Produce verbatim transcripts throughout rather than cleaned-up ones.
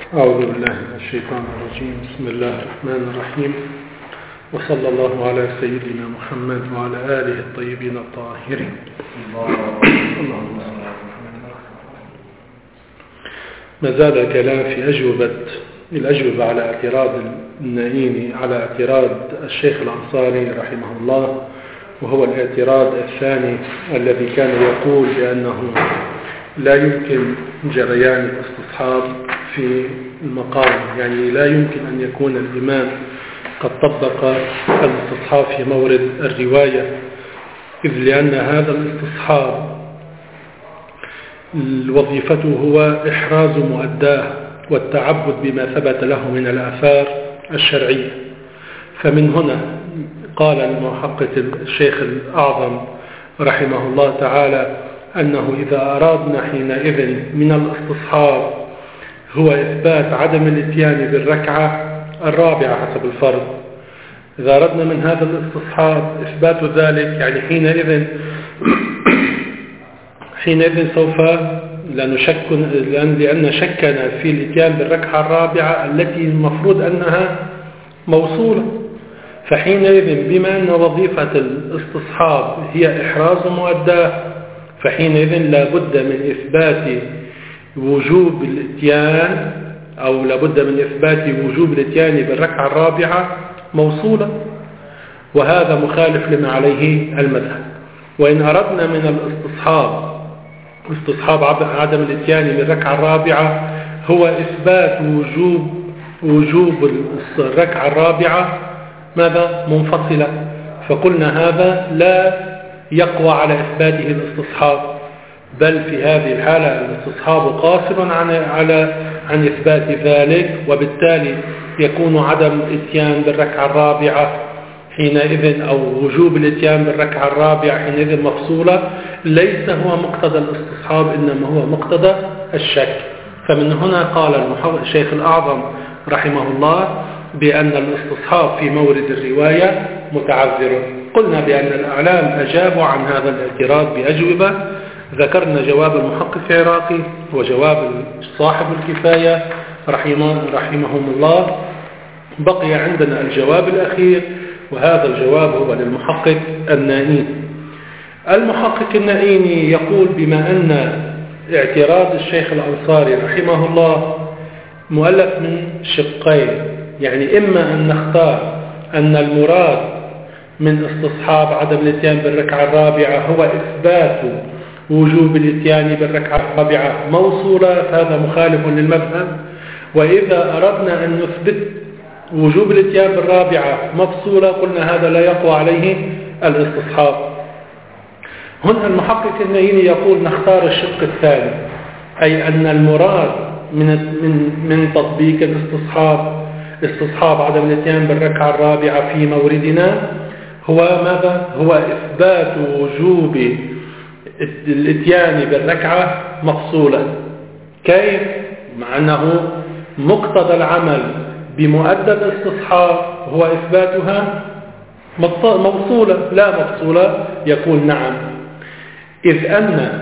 أعوذ بالله من الشيطان الرجيم. بسم الله الرحمن الرحيم، وصلى الله على سيدنا محمد وعلى آله الطيبين الطاهرين. ما زال الكلام في أجوبة الأجوبة على اعتراض النائيني على اعتراض الشيخ الأنصاري رحمه الله، وهو الاعتراض الثاني الذي كان يقول بأنه لا يمكن جريان الاستصحاب في المقام، يعني لا يمكن أن يكون الإمام قد طبق الاستصحاب في مورد الرواية، إذ لأن هذا الاستصحاب وظيفته هو إحراز مؤداه والتعبد بما ثبت له من الآثار الشرعية. فمن هنا قال المحقق الشيخ الأعظم رحمه الله تعالى أنه إذا أرادنا حينئذ من الاستصحاب هو إثبات عدم الاتيان بالركعة الرابعة حسب الفرض، إذا أردنا من هذا الاستصحاب إثبات ذلك، يعني حينئذ حينئذ سوف لا نشك، لأن, لأن شكنا في الاتيان بالركعة الرابعة التي المفروض أنها موصولة. فحينئذ بما أن وظيفة الاستصحاب هي إحراز مؤداه، فحينئذ لا بد من إثبات وجوب الاتيان أو لا بد من إثبات وجوب الاتيان بالركعة الرابعة موصولة، وهذا مخالف لما عليه المذهب. وإن أردنا من الاستصحاب استصحاب عدم الاتيان بالركعة الرابعة هو إثبات وجوب وجوب الركعة الرابعة ماذا منفصلة، فقلنا هذا لا يقوى على إثباته الاستصحاب، بل في هذه الحالة الاستصحاب قاصر عن على عن إثبات ذلك، وبالتالي يكون عدم الاتيان بالركعة الرابعة حينئذ أو وجوب الاتيان بالركعة الرابعة حينئذ مفصولة، ليس هو مقتضى الاستصحاب إنما هو مقتضى الشك. فمن هنا قال الشيخ الأعظم رحمه الله بأن الاستصحاب في مورد الرواية متعذر. قلنا بأن الأعلام أجابوا عن هذا الاعتراض بأجوبة، ذكرنا جواب المحقق العراقي وجواب صاحب الكفاية رحمه رحمهم الله، بقي عندنا الجواب الأخير، وهذا الجواب هو للمحقق النائيني. المحقق النائيني يقول بما أن اعتراض الشيخ الأنصاري رحمه الله مؤلف من شقين، يعني إما أن نختار أن المراد من استصحاب عدم الاتيان بالركعة الرابعة هو إثبات وجوب الاتيان بالركعة الرابعة موصولة، هذا مخالف للمذهب. وإذا أردنا أن نثبت وجوب الاتيان بالرابعة مفصولة قلنا هذا لا يقوى عليه الاستصحاب. هنا المحقق النائيني يقول نختار الشق الثاني، أي أن المراد من من من تطبيق الاستصحاب استصحاب عدم الاتيان بالركعة الرابعة في موردنا هو ماذا؟ هو إثبات وجوب الاتيان بالركعة مفصولة. كيف؟ مع أنه مقتضى العمل بمؤدى الاستصحاب هو إثباتها موصولة لا مفصولة، يقول نعم، إذ أن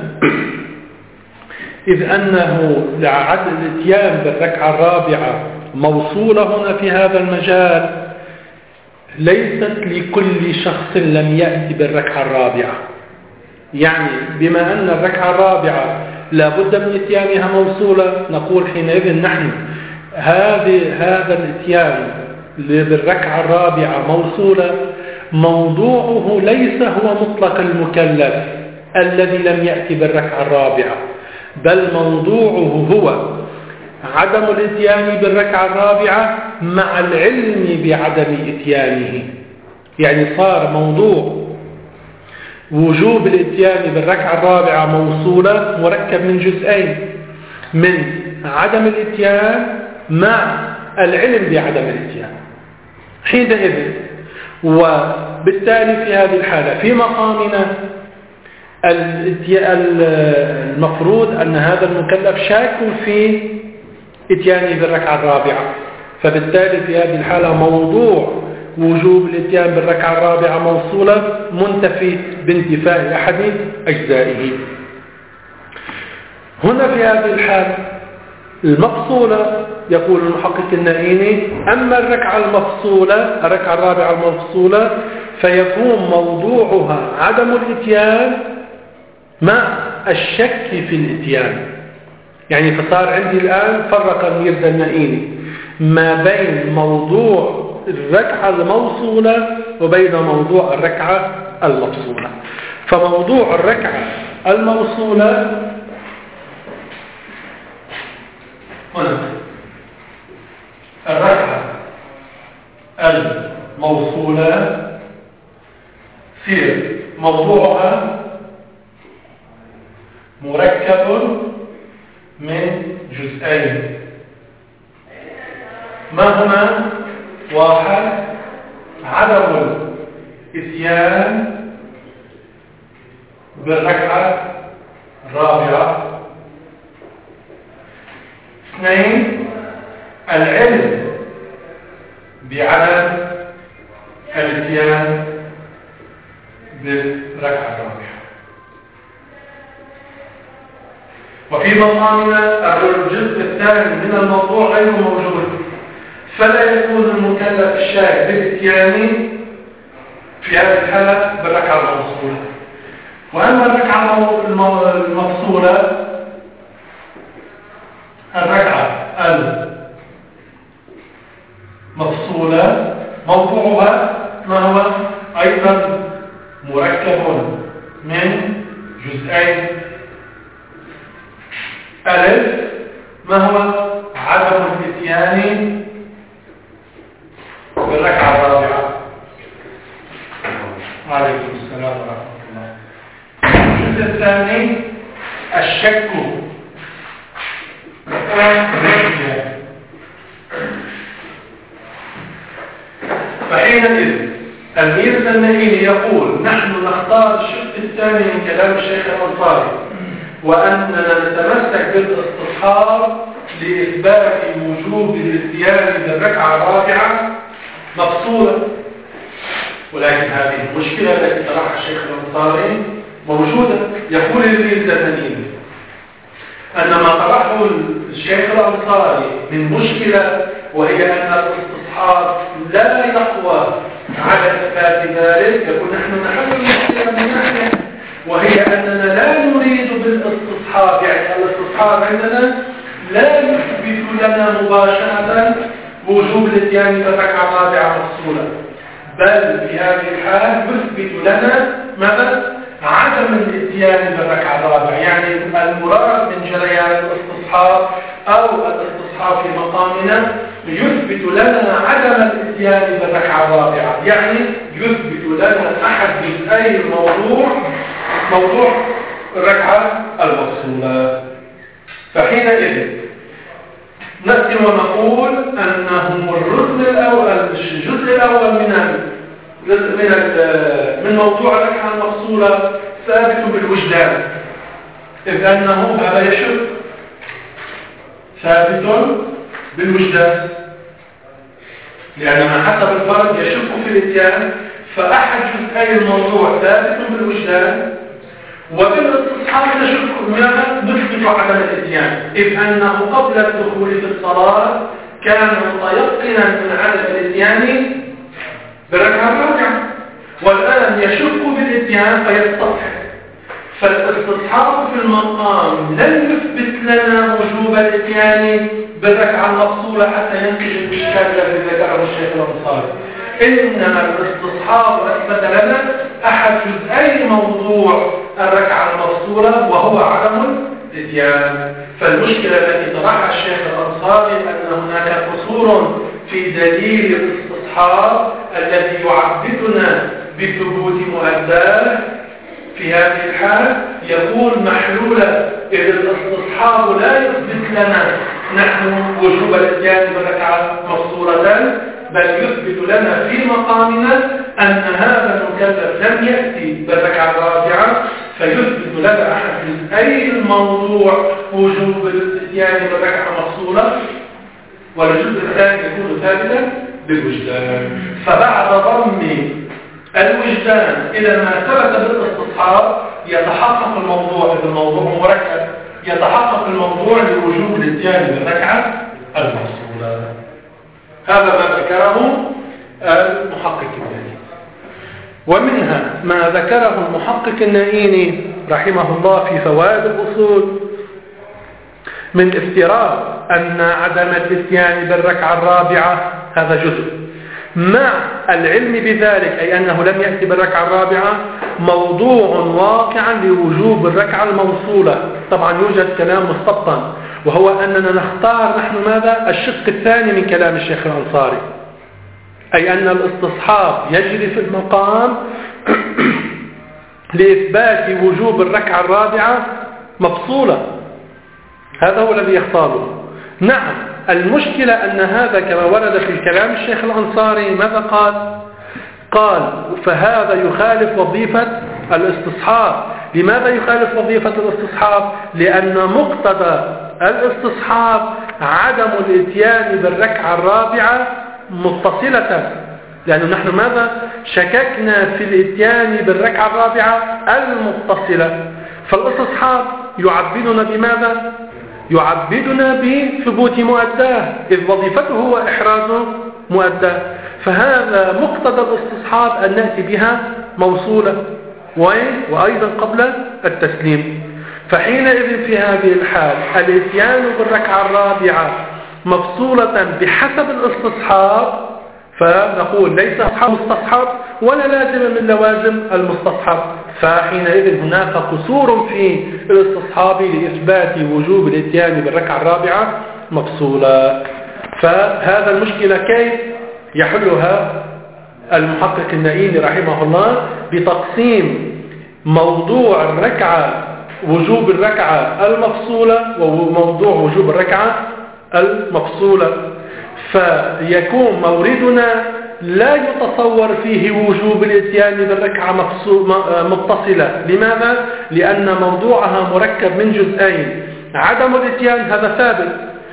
إذ أنه لعدم الاتيان بالركعة الرابعة موصولة هنا في هذا المجال ليست لكل شخص لم يأتي بالركعة الرابعة، يعني بما أن الركعة الرابعة لا بد من اتيانها موصولة نقول حينئذ نحن هذه هذا الاتيان بالركعة الرابعة موصولة موضوعه ليس هو مطلق المكلف الذي لم يأتي بالركعة الرابعة، بل موضوعه هو عدم الاتيان بالركعة الرابعة مع العلم بعدم اتيانه، يعني صار موضوع وجوب الاتيان بالركعة الرابعة موصولة مركب من جزئين، من عدم الاتيان مع العلم بعدم الاتيان. حينئذ وبالتالي في هذه الحالة في مقامنا المفروض أن هذا المكلف شاك في اتيانه بالركعة الرابعة، فبالتالي في هذه الحالة موضوع وجوب الاتيان بالركعة الرابعة موصولة منتفي بانتفاء أحد أجزائه. هنا في هذه الحالة المفصولة يقول المحقق النائيني أما الركعة المفصولة الركعة الرابعة المفصولة فيكون موضوعها عدم الإتيان مع الشك في الإتيان. يعني فصار عندي الآن فرق الميرزا النائيني ما بين موضوع الركعة الموصولة وبين موضوع الركعة المفصولة. فموضوع الركعة الموصولة هنا الركعة الموصولة في موضوعها مركب من جزئين ما هما؟ واحد عدم الإتيان بالركعة الرابعة، اثنين العلم بعدم الاتيان بالركعة الرابعة. وفي مقامنا الجزء الثاني من الموضوع غير موجود، فلا يكون المكلف الشاك بالاتيان في هذه الحالة بالركعة الموصولة. وأما الركعة المفصولة الركعة المفصولة موضوعها ما هو؟ أيضا مركب من جزئين. ألف ما هو؟ عدم الاتيان بالركعة الرابعة. عليكم السلام ورحمة الله. الجزء الثاني الشك فحينئذ الميرزا النائيني يقول نحن نختار الشق الثاني من كلام الشيخ الأنصاري وأننا نتمسك بالاستصحاب لإثبات وجوب الاتيان بالركعة الرابعة مفصولة. ولكن هذه المشكلة التي طرحها الشيخ الأنصاري موجودة. يقول الميرزا النائيني أن ما طرحه الشيخ الأنصاري من مشكلة وهي أن الاستصحاب لا يقوى على إثبات ذلك. يقول نحن نحل المشكلة من ناحية وهي أننا لا نريد بالاستصحاب، يعني الاستصحاب عندنا لا يثبت لنا مباشرة وجوب الاتيان بالركعة الرابعة مفصولة، بل في هذه الحال يثبت لنا ماذا؟ عدم الاتيان بالركعة الرابعة. يعني المراد من جريان الاستصحاب أو الاستصحاب في مقامنا يثبت لنا عدم الاتيان بالركعة الرابعة، يعني يثبت لنا أحد جزئي الموضوع موضوع الركعة المفصولة. فحينئذ نأتي ونقول أنه الركن الأول الجزء الأول من من من موضوع الركعة المفصولة ثابت بالوجدان، إذ أنه هذا يشك ثابت بالوجدان، لأن من حسب الفرد يشك في الاتيان فأحد جزئي الموضوع ثابت بالوجدان. وبالاستصحاب نشك ماذا؟ نثبت عدم الاتيان، إذ أنه قبل الدخول في الصلاة كان متيقنا من عدم الاتيان بالركعة الرابعة، والآن يشك بالاتيان فيستصحب. فالاستصحاب في المقام لن يثبت لنا وجوب الاتيان بالركعة المفصولة حتى ينتج الإشكال الذي ذكره الشيخ الأنصاري، إنما الاستصحاب أثبت لنا أحد جزئي موضوع الركعة المفصولة وهو عدم الاتيان. فالمشكلة التي طرحها الشيخ الأنصاري أن هناك قصور في دليل الاستصحاب الذي يعبدنا بثبوت مؤداه. في هذه الحالة يكون محلولة، إذ الاستصحاب لا يثبت لنا نحن وجوب الاتيان بالركعة مفصولة، بل يثبت لنا في مقامنا أن هذا المكلف لم يأتي بالركعة الرابعة، فيثبت لنا أحد جزئي الموضوع وجوب الاتيان بالركعة مفصولة، والجزء الثاني يكون ثابتا بالوجدان. فبعد ضم الوجدان إلى ما ثبت بالاستصحاب يتحقق الموضوع، إذا الموضوع مركب يتحقق الموضوع لوجوب الاتيان بالركعة المفصولة. هذا ما ذكره المحقق النائيني. ومنها ما ذكره المحقق النائيني رحمه الله في فوائد الأصول من افتراض أن عدم الاتيان بالركعة الرابعة هذا جزء، مع العلم بذلك أي أنه لم يأتي بالركعة الرابعة موضوع واقعا لوجوب الركعة الموصولة. طبعا يوجد كلام مستبطن، وهو أننا نختار نحن ماذا؟ الشق الثاني من كلام الشيخ الأنصاري، أي أن الاستصحاب يجري في المقام لإثبات وجوب الركعة الرابعة مفصولة. هذا هو الذي يختاره. نعم، المشكلة أن هذا كما ورد في كلام الشيخ الأنصاري ماذا قال؟ قال فهذا يخالف وظيفة الاستصحاب. لماذا يخالف وظيفة الاستصحاب؟ لأن مقتضى الاستصحاب عدم الاتيان بالركعة الرابعة متصلة، لأنه نحن ماذا؟ شككنا في الاتيان بالركعة الرابعة المتصلة. فالاستصحاب يعبدنا بماذا؟ يعبدنا بثبوت مؤداه، إذ وظيفته هو إحراز مؤداه. فهذا مقتضى الاستصحاب أن نأتي بها موصولة وأيضا قبل التسليم. فحينئذ في هذه الحال الاتيان بالركعة الرابعة مفصولة بحسب الاستصحاب، فنقول ليس مستصحب ولا لازم من لوازم المستصحب. فحينئذ هناك قصور في الاستصحاب لإثبات وجوب الاتيان بالركعة الرابعة مفصولة. فهذا المشكلة كيف يحلها المحقق النائيني رحمه الله؟ بتقسيم موضوع الركعة وجوب الركعة المفصولة وموضوع وجوب الركعة المفصولة. فيكون موردنا لا يتصور فيه وجوب الاتيان بالركعة متصلة. لماذا؟ لأن موضوعها مركب من جزئين، عدم الاتيان هذا ثابت،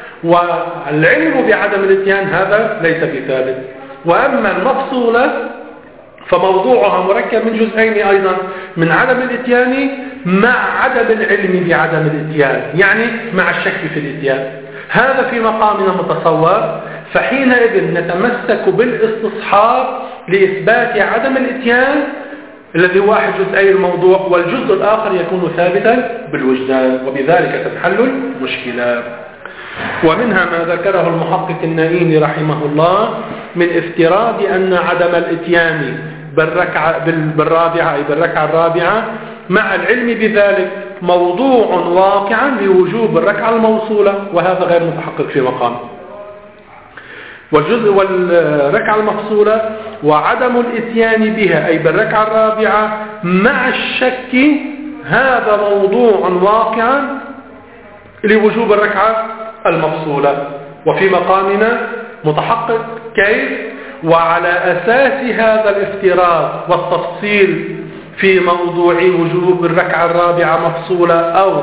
والعلم بعدم الاتيان هذا ليس بثابت. وأما المفصولة فموضوعها مركب من جزئين أيضا، من عدم الاتيان مع عدم العلم بعدم الاتيان، يعني مع الشك في الاتيان. هذا في مقامنا متصور. فحينئذ نتمسك بالاستصحاب لإثبات عدم الاتيان الذي هو أحد جزئي الموضوع، والجزء الآخر يكون ثابتا بالوجدان، وبذلك تنحل المشكلة. ومنها ما ذكره المحقق النائيني رحمه الله من افتراض أن عدم الاتيان بالركعة بالرابعة أي بالركعة الرابعة مع العلم بذلك موضوع واقعا لوجوب الركعة الموصولة، وهذا غير متحقق في مقام. والجزء والركعة المفصولة وعدم الاتيان بها أي بالركعة الرابعة مع الشك هذا موضوع واقعا لوجوب الركعة المفصولة، وفي مقامنا متحقق. كيف؟ وعلى أساس هذا الافتراض والتفصيل في موضوع وجوب الركعة الرابعة مفصولة أو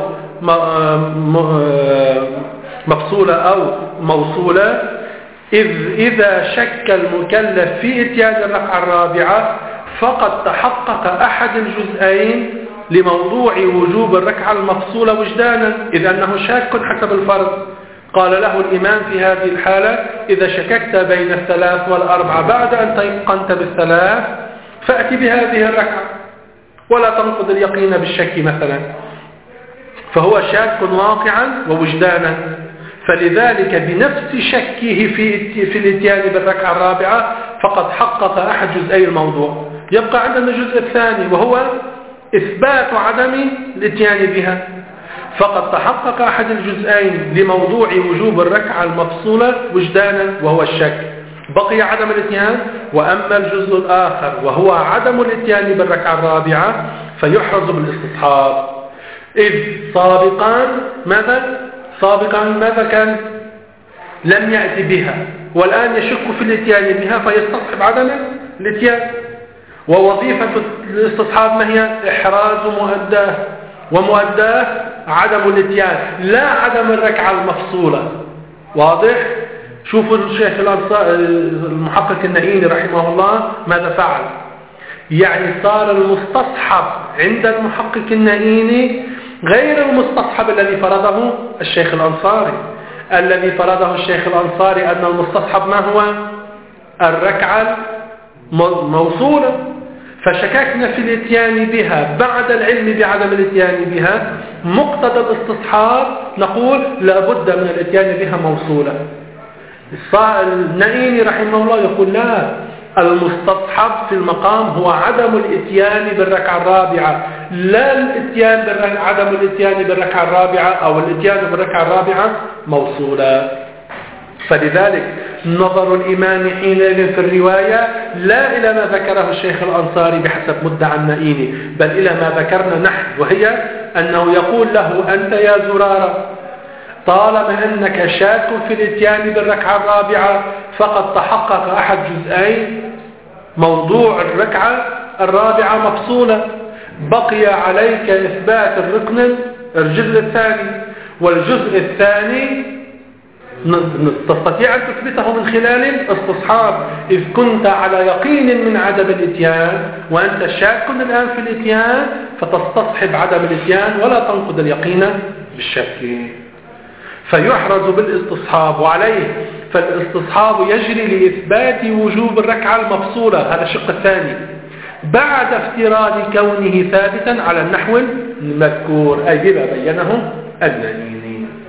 مفصولة أو موصولة، إذ إذا شك المكلف في اتيان الركعة الرابعة فقد تحقق أحد الجزئين لموضوع وجوب الركعة المفصولة وجدانا، إذ أنه شاك حسب الفرض. قال له الإمام في هذه الحالة إذا شككت بين الثلاث والأربعة بعد أن تيقنت بالثلاث فأتي بهذه الركعة ولا تنقض اليقين بالشك مثلا. فهو شاك واقعا ووجدانا، فلذلك بنفس شكه في في الاتيان بالركعة الرابعة فقد حقق أحد جزئي الموضوع. يبقى عندنا الجزء الثاني وهو إثبات عدم الاتيان بها، فقد تحقق أحد الجزئين لموضوع وجوب الركعة المفصولة وجدانا وهو الشك، بقي عدم الاتيان. وأما الجزء الآخر وهو عدم الاتيان بالركعة الرابعة فيحرز بالاستصحاب، إذ سابقا ماذا؟ سابقا ماذا كان؟ لم يأتي بها، والآن يشك في الاتيان بها فيستصحب عدم الاتيان. ووظيفة الاستصحاب ما هي؟ إحراز مؤداه، ومؤداه عدم الاتيان لا عدم الركعة المفصولة. واضح؟ شوفوا الشيخ المحقق النائيني رحمه الله ماذا فعل. يعني صار المستصحب عند المحقق النائيني غير المستصحب الذي فرضه الشيخ الأنصاري. الذي فرضه الشيخ الأنصاري أن المستصحب ما هو؟ الركعة موصولة، فشككنا في الاتيان بها بعد العلم بعدم الاتيان بها. مقتضى الاستصحاب نقول لابد من الاتيان بها موصولة. النائيني رحمه الله يقول لا، المستصحب في المقام هو عدم الاتيان بالركعة الرابعة، لا الاتيان بالركعة عدم الاتيان بالركعة الرابعة أو الاتيان بالركعة الرابعة موصولة. فلذلك نظر الإمام حينئذ في الرواية لا إلى ما ذكره الشيخ الأنصاري بحسب مدعى النائيني، بل إلى ما ذكرنا نحن، وهي أنه يقول له أنت يا زرارة طالما أنك شاك في الاتيان بالركعة الرابعة فقد تحقق أحد جزئين، موضوع الركعة الرابعة مفصولة، بقي عليك إثبات الركن الجزء الثاني، والجزء الثاني تستطيع أن تثبته من خلال الاستصحاب، إذ كنت على يقين من عدم الاتيان وأنت شاك الآن في الاتيان فتستصحب عدم الاتيان ولا تنقض اليقين بالشك، فيحرز بالاستصحاب. وعليه فالاستصحاب يجري لإثبات وجوب الركعة المفصولة، هذا الشق الثاني، بعد افتراض كونه ثابتا على النحو المذكور، أي بما بينه النائيني.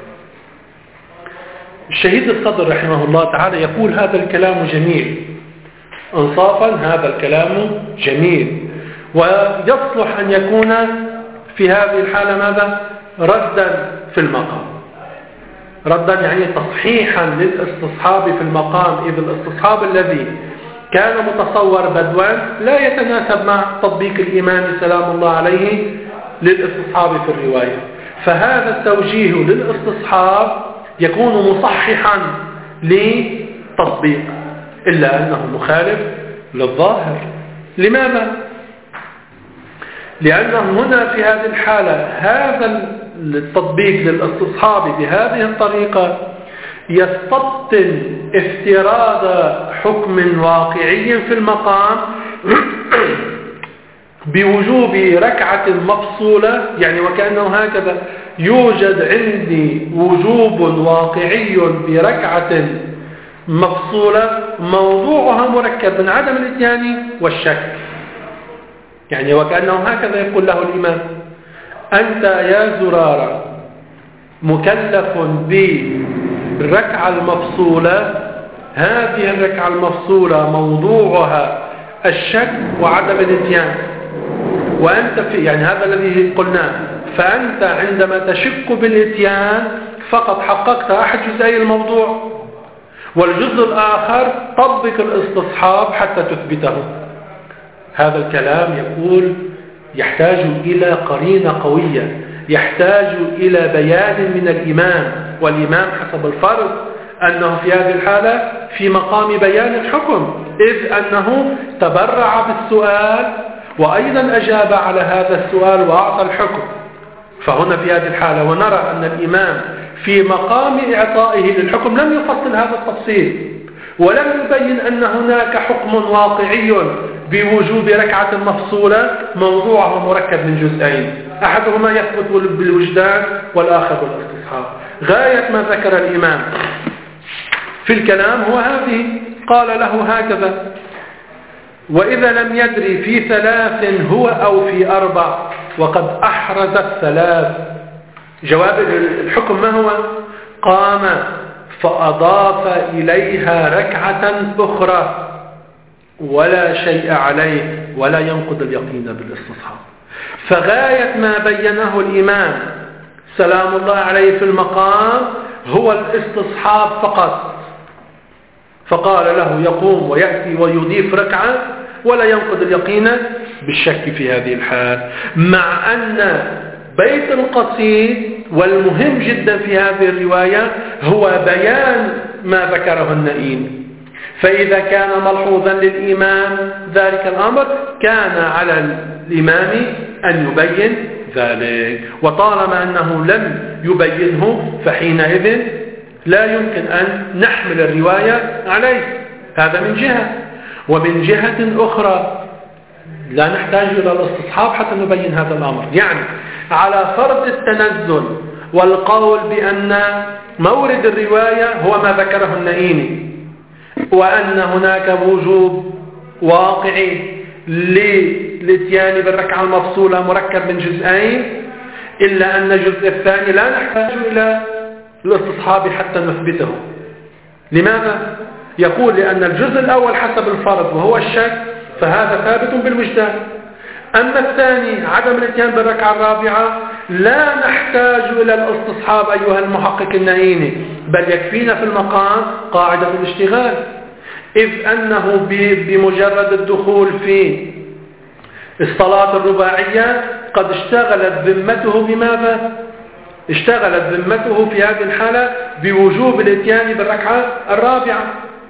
الشهيد الصدر رحمه الله تعالى يقول هذا الكلام جميل، انصافا هذا الكلام جميل، ويصلح أن يكون في هذه الحالة ماذا؟ ردا في المقام، ردا يعني تصحيحا للاستصحاب في المقام، إذ الاستصحاب الذي كان متصور بدوا لا يتناسب مع تطبيق الإمام سلام الله عليه للاستصحاب في الرواية، فهذا التوجيه للاستصحاب يكون مصححا لتطبيق، إلا أنه مخالف للظاهر. لماذا؟ لأنه هنا في هذه الحالة هذا التطبيق للاستصحاب بهذه الطريقة يستبطن افتراض حكم واقعي في المقام بوجوب ركعة مفصولة، يعني وكأنه هكذا يوجد عندي وجوب واقعي بركعة مفصولة موضوعها مركب من عدم الاتيان والشك، يعني وكأنه هكذا يقول له الإمام أنت يا زرارة مكلف بالركعة المفصولة، هذه الركعة المفصولة موضوعها الشك وعدم الاتيان، وأنت في يعني هذا الذي قلناه، فأنت عندما تشك بالاتيان فقد حققت أحد جزئي الموضوع، والجزء الآخر طبق الاستصحاب حتى تثبته. هذا الكلام يقول يحتاج إلى قرينة قوية، يحتاج إلى بيان من الإمام، والإمام حسب الفرض أنه في هذه الحالة في مقام بيان الحكم، إذ أنه تبرع بالسؤال وأيضا أجاب على هذا السؤال وأعطى الحكم. فهنا في هذه الحالة ونرى أن الإمام في مقام إعطائه للحكم لم يفصل هذا التفصيل، ولم يبين أن هناك حكم واقعي بوجوب ركعة مفصولة موضوعه مركب من جزئين، أحدهما يثبت بالوجدان والآخر بالاستصحاب. غاية ما ذكر الإمام في الكلام هو هذه، قال له هكذا: وإذا لم يدري في ثلاث هو أو في أربع وقد أحرز الثلاث. جواب الحكم ما هو؟ قام فأضاف إليها ركعة أخرى ولا شيء عليه ولا ينقض اليقين بالاستصحاب. فغاية ما بينه الإمام سلام الله عليه في المقام هو الاستصحاب فقط، فقال له يقوم ويأتي ويضيف ركعة ولا ينقض اليقين بالشك في هذه الحال، مع أن بيت القصيد والمهم جدا في هذه الرواية هو بيان ما ذكره النائين. فإذا كان ملحوظا للإمام ذلك الأمر كان على الإمام أن يبين ذلك، وطالما أنه لم يبينه فحينئذ لا يمكن أن نحمل الرواية عليه. هذا من جهة، ومن جهة أخرى لا نحتاج إلى الاستصحاب حتى نبين هذا الأمر. يعني على فرض التنزل والقول بأن مورد الرواية هو ما ذكره النائيني، وأن هناك وجوب واقعي للاتيان بالركعة المفصولة مركب من جزئين، إلا أن الجزء الثاني لا نحتاج إلى الاستصحاب حتى نثبته. لماذا؟ يقول لأن الجزء الأول حسب الفرض وهو الشك فهذا ثابت بالوجدان، أما الثاني عدم الاتيان بالركعة الرابعة لا نحتاج إلى الاستصحاب أيها المحقق النائيني، بل يكفينا في المقام قاعدة الاشتغال، إذ أنه بمجرد الدخول في الصلاة الرباعية قد اشتغلت ذمته بماذا؟ اشتغلت ذمته في هذه الحالة بوجوب الاتيان بالركعة الرابعة،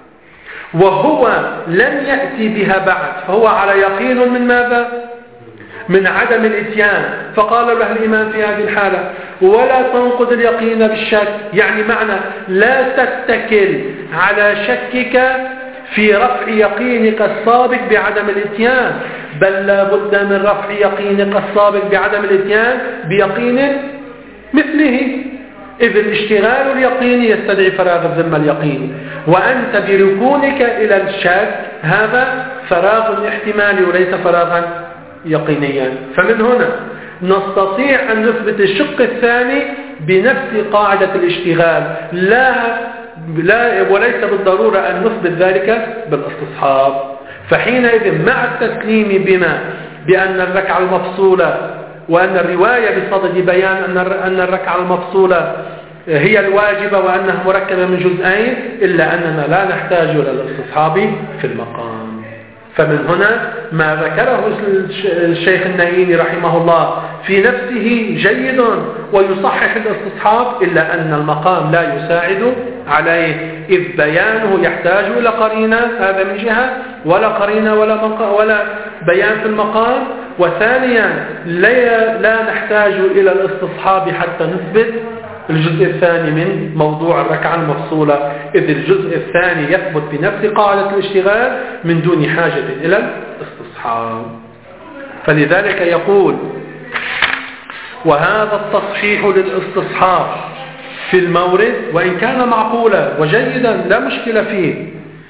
وهو لم يأتي بها بعد، فهو على يقين من ماذا؟ من عدم الاتيان. فقال له الإمام في هذه الحالة ولا تنقض اليقين بالشك، يعني معنى لا تتكل على شكك في رفع يقينك السابق بعدم الاتيان، بل لا بد من رفع يقينك السابق بعدم الاتيان بيقين مثله، إذ الاشتغال اليقيني يستدعي فراغ الذمة اليقيني، وأنت بركونك إلى الشك هذا فراغ احتمالي وليس فراغا يقينيا. فمن هنا نستطيع أن نثبت الشق الثاني بنفس قاعدة الاشتغال، لا لا وليس بالضرورة أن نثبت ذلك بالاستصحاب. فحينئذ مع التسليم بما بأن الركعة المفصولة وأن الرواية بصدد بيان أن الركعة المفصولة هي الواجبة وأنها مركبة من جزئين، إلا أننا لا نحتاج إلى الاستصحاب في المقام. فمن هنا ما ذكره الشيخ النائيني رحمه الله في نفسه جيد ويصحح الاستصحاب، إلا أن المقام لا يساعد عليه، إذ بيانه يحتاج إلى قرينة، هذا من جهة، ولا قرينة ولا, ولا بيان في المقام. وثانيا لا, لا نحتاج إلى الاستصحاب حتى نثبت الجزء الثاني من موضوع الركعة المفصولة، إذ الجزء الثاني يثبت بنفس قاعدة الاشتغال من دون حاجة إلى الاستصحاب. فلذلك يقول وهذا التصحيح للاستصحاب في المورد وإن كان معقولا وجيدا لا مشكلة فيه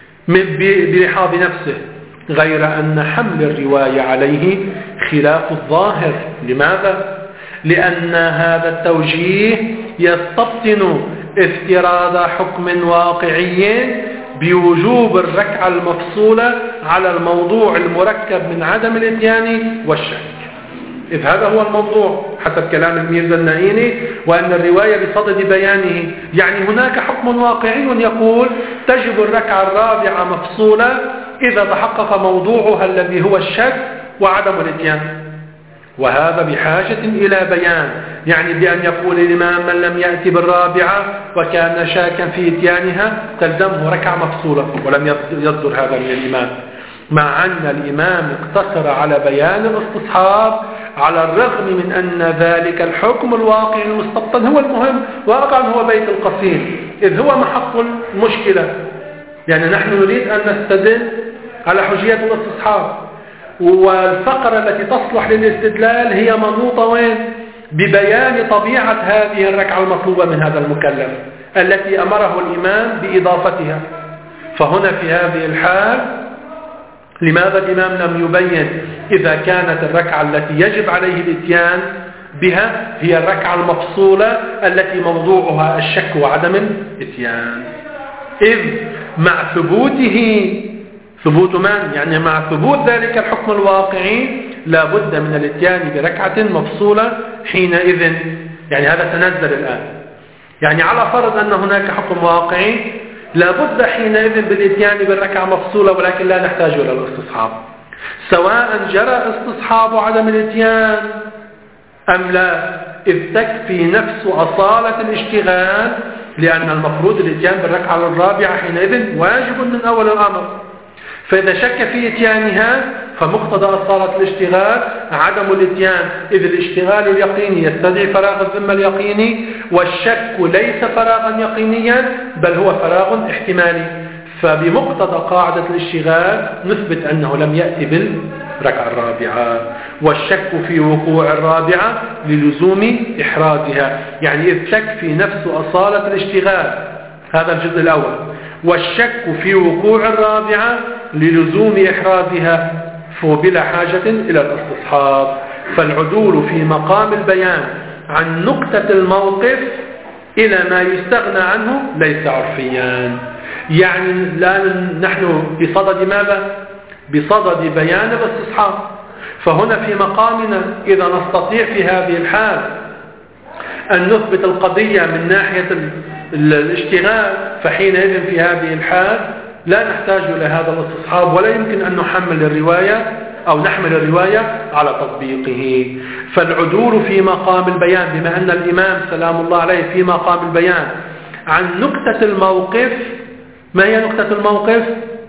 برحاب نفسه، غير أن حمل الرواية عليه خلاف الظاهر. لماذا؟ لأن هذا التوجيه يستبطن افتراض حكم واقعي بوجوب الركعة المفصولة على الموضوع المركب من عدم الاتيان والشك، إذ هذا هو الموضوع حسب كلام الميرزا النائيني، وأن الرواية بصدد بيانه يعني هناك حكم واقعي يقول تجب الركعة الرابعة مفصولة إذا تحقق موضوعها الذي هو الشك وعدم الاتيان، وهذا بحاجة إلى بيان، يعني بأن يقول الإمام من لم يأتي بالرابعة وكان شاكا في اتيانها تلزمه ركعة مفصولة، ولم يصدر هذا من الإمام، مع أن الإمام اقتصر على بيان الاستصحاب على الرغم من أن ذلك الحكم الواقع المستبطن هو المهم، واقعا هو بيت القصيد، إذ هو محط المشكلة. يعني نحن نريد أن نستدل على حجية الاستصحاب، والفقرة التي تصلح للاستدلال هي منوطة وين؟ ببيان طبيعة هذه الركعة المطلوبة من هذا المكلف التي أمره الإمام بإضافتها. فهنا في هذه الحال لماذا الإمام لم يبين إذا كانت الركعة التي يجب عليه الاتيان بها هي الركعة المفصولة التي موضوعها الشك وعدم الاتيان، إذ مع ثبوته ثبوت من؟ يعني مع ثبوت ذلك الحكم الواقعي لا بد من الاتيان بركعة مفصولة حينئذ. يعني هذا تنزل الآن، يعني على فرض أن هناك حكم واقعي لا بد حينئذ بالاتيان بالركعة مفصولة، ولكن لا نحتاج إلى الاستصحاب، سواء جرى استصحاب عدم الاتيان أم لا، إذ تكفي نفس أصالة الاشتغال، لأن المفروض الاتيان بالركعة الرابعة حينئذ واجب من أول الأمر. فإذا شك في اتيانها فمقتضى أصالة الاشتغال عدم الاتيان، إذ الاشتغال اليقيني يستدعي فراغ الذمة اليقيني، والشك ليس فراغا يقينيا بل هو فراغ احتمالي. فبمقتضى قاعدة الاشتغال نثبت أنه لم يأتي الركعة الرابعة. والشك في وقوع الرابعة للزوم إحرازها، يعني إذ شك في نفس أصالة الاشتغال، هذا الجزء الأول. والشك في وقوع الرابعة للزوم إحرازها فبلا حاجة إلى الاستصحاب. فالعدول في مقام البيان عن نقطة الموقف إلى ما يستغنى عنه ليس عرفيا. يعني الآن نحن بصدد ماذا؟ بصدد بيان الاستصحاب. فهنا في مقامنا إذا نستطيع في هذه الحال أن نثبت القضية من ناحية الاشتغال، فحينئذ في هذه الحال لا نحتاج إلى هذا الاستصحاب، ولا يمكن أن نحمل الرواية أو نحمل الرواية على تطبيقه. فالعدول في مقام البيان، بما أن الإمام سلام الله عليه في مقام البيان عن نقطة الموقف. ما هي نقطة الموقف؟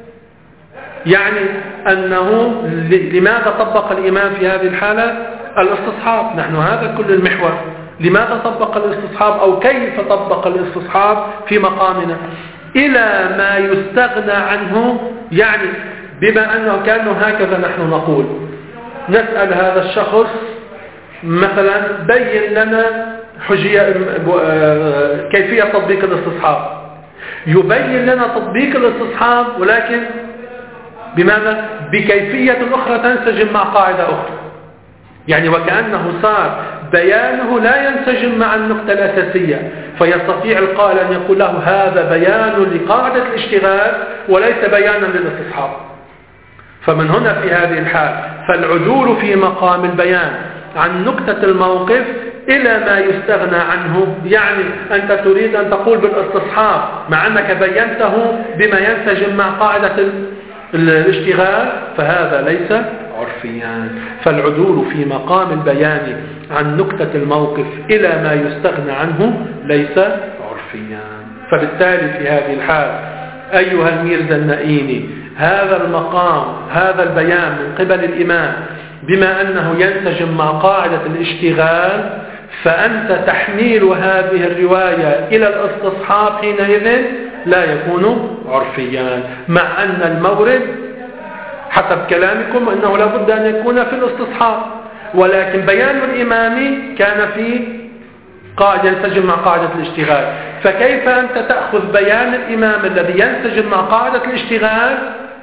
يعني أنه لماذا طبق الإمام في هذه الحالة الاستصحاب؟ نحن هذا كل المحور، لماذا طبق الاستصحاب أو كيف طبق الاستصحاب في مقامنا إلى ما يستغنى عنه. يعني بما أنه كانه هكذا نحن نقول، نسأل هذا الشخص مثلا بين لنا حجية كيفية تطبيق الاستصحاب، يبين لنا تطبيق الاستصحاب ولكن بماذا؟ بكيفية أخرى تنسجم مع قاعدة أخرى. يعني وكأنه صار بيانه لا ينسجم مع النقطة الأساسية، فيستطيع القائل أن يقول له هذا بيان لقاعدة الاشتغال وليس بيانا للاستصحاب. فمن هنا في هذه الحال فالعدول في مقام البيان عن نقطة الموقف إلى ما يستغنى عنه. يعني أنت تريد أن تقول بالاستصحاب مع أنك بينته بما ينسجم مع قاعدة الاشتغال، فهذا ليس عرفيا. فالعدول في مقام البيان عن نقطة الموقف إلى ما يستغنى عنه ليس عرفيا. فبالتالي في هذه الحال أيها الميرزا النائيني، هذا المقام هذا البيان من قبل الإمام بما أنه ينسجم مع قاعدة الاشتغال، فأنت تحميل هذه الرواية إلى الاستصحاب حينئذ لا يكون عرفيا، مع أن المورد حسب كلامكم أنه لابد أن يكون في الاستصحاب، ولكن بيان الإمام كان في قاعدة ينسجم مع قاعدة الاشتغال. فكيف أنت تأخذ بيان الإمام الذي ينسجم مع قاعدة الاشتغال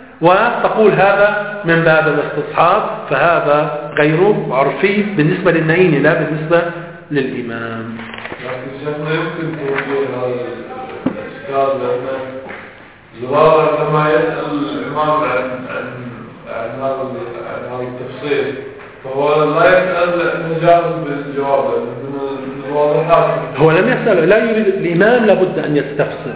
وتقول هذا من باب الاستصحاب؟ فهذا غير عرفي بالنسبة للنائيني لا بالنسبة للإمام. لكن شيخنا يمكن توجيه هذا الإشكال، لأن زرارة لما يسأل الإمام عن عن عن هذا عن هذا التفصيل فهو لا يسأل لأنه جاهز بالجواب، من الواضحات. هو لم يسأله، لا يريد الإمام لابد أن يستفسر.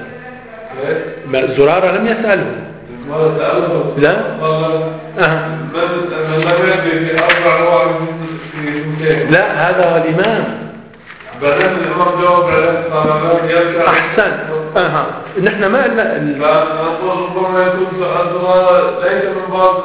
زرارة لم يسأله. ماذا سأله؟ لا. أه. من لم يدري في أربع نوع في مكان. لا، هذا هو الإمام. بعدين الإمام جاوب عليه قال يرجع. أحسن. أها. نحن ما قلنا. فنقول ربما يكون سؤال زرارة ليس من باب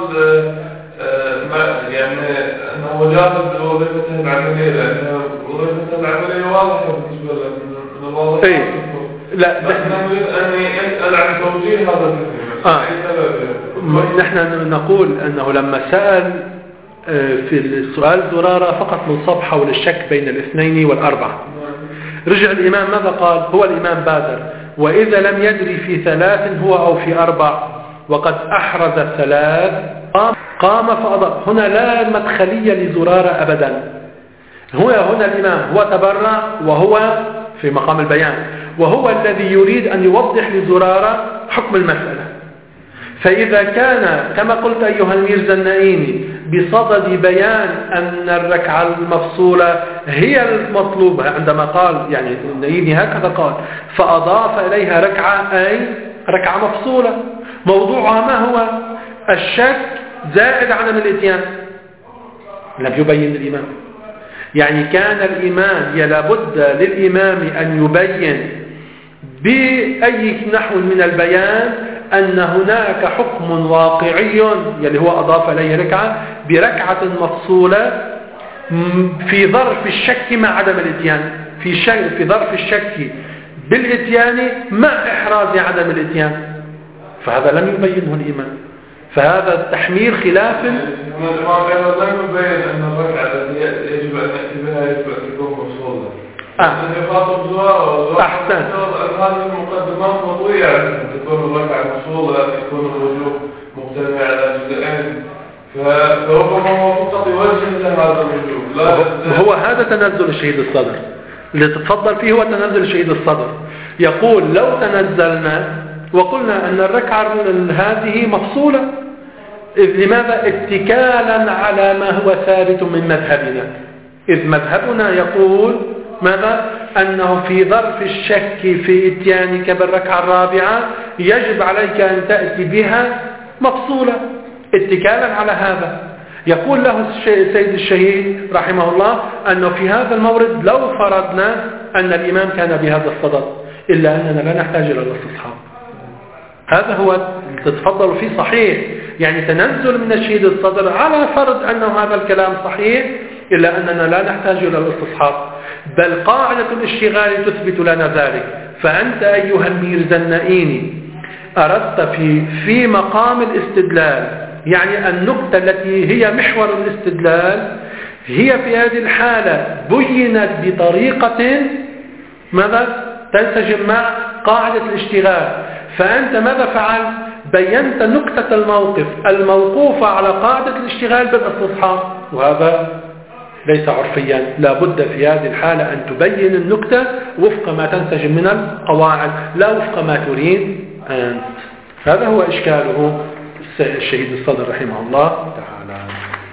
يعني أنه جاهز بوظيفته العملية، لأن وظيفته العملية واضحة بالنسبة له من الواضح. إيه. لا. نحن نريد أن يسأل عن توجيه هذا الفكر. آه. نحن نقول أنه لما سأل في السؤال زرارة فقط من صب حول الشك بين الاثنين والأربعة، رجع الإمام ماذا قال؟ هو الإمام بادر وإذا لم يدري في ثلاث هو أو في أربع وقد أحرز ثلاث قام فأضاف. هنا لا مدخلية لزرارة أبدا. هو هنا الإمام هو تبرع وهو في مقام البيان، وهو الذي يريد أن يوضح لزرارة حكم المسألة. فإذا كان كما قلت أيها الميرزا النائيني بصدد بيان أن الركعة المفصولة هي المطلوبة عندما قال، يعني النائيني هكذا قال، فأضاف إليها ركعة أي ركعة مفصولة موضوعها ما هو؟ الشك زائد عدم الاتيان. لم يبين الإمام، يعني كان الإمام لابد للإمام أن يبين بأي نحو من البيان أن هناك حكم واقعي اللي هو أضاف إليه ركعة بركعة مفصولة في ظرف الشك مع عدم الاتيان، في, شك في ظرف الشك بالاتيان مع إحراز عدم الاتيان. فهذا لم يبينه الإمام، فهذا التحميل خلاف من الإمام أيضا لم يبين أن الركعة التي يجب أن يأتي بها يجب أن تكون مفصولة. أن يخاطب زوار أحسن. أن هذه المقدمات مطوية أن تكون الركعة مفصولة، يكون الوجوب مجتمع على جزئين، فربما هو فقط يوجه لهذا الوجوب. لا هو هذا تنزل الشهيد الصدر اللي تتفضل فيه، هو تنزل الشهيد الصدر. يقول لو تنزلنا وقلنا أن الركعة هذه مفصولة، لماذا؟ اتكالا على ما هو ثابت من مذهبنا، إذ مذهبنا يقول ماذا؟ أنه في ظرف الشك في إتيانك بالركعة الرابعة يجب عليك أن تأتي بها مفصولة، اتكالا على هذا. يقول له السيد الشهيد رحمه الله أنه في هذا المورد لو فرضنا أن الإمام كان بهذا الصدد، إلا أننا لا نحتاج إلى الاستصحاب. هذا هو تتفضل فيه صحيح، يعني تنزل من الشهيد الصدر على فرض أنه هذا الكلام صحيح، إلا أننا لا نحتاج إلى الاستصحاب، بل قاعدة الاشتغال تثبت لنا ذلك. فأنت أيها الميرزا النائيني أردت في في مقام الاستدلال، يعني النقطة التي هي محور الاستدلال هي في هذه الحالة بينت بطريقة ماذا؟ تنسجم مع قاعدة الاشتغال. فأنت ماذا فعلت؟ بينت نقطة الموقف الموقوفة على قاعدة الاشتغال بالاستصحاب، وهذا ليس عرفيا. لا بد في هذه الحالة أن تبين النقطة وفق ما تنسجم من القواعد، لا وفق ما تريد أنت. هذا هو إشكاله الشهيد الصدر رحمه الله تعالى.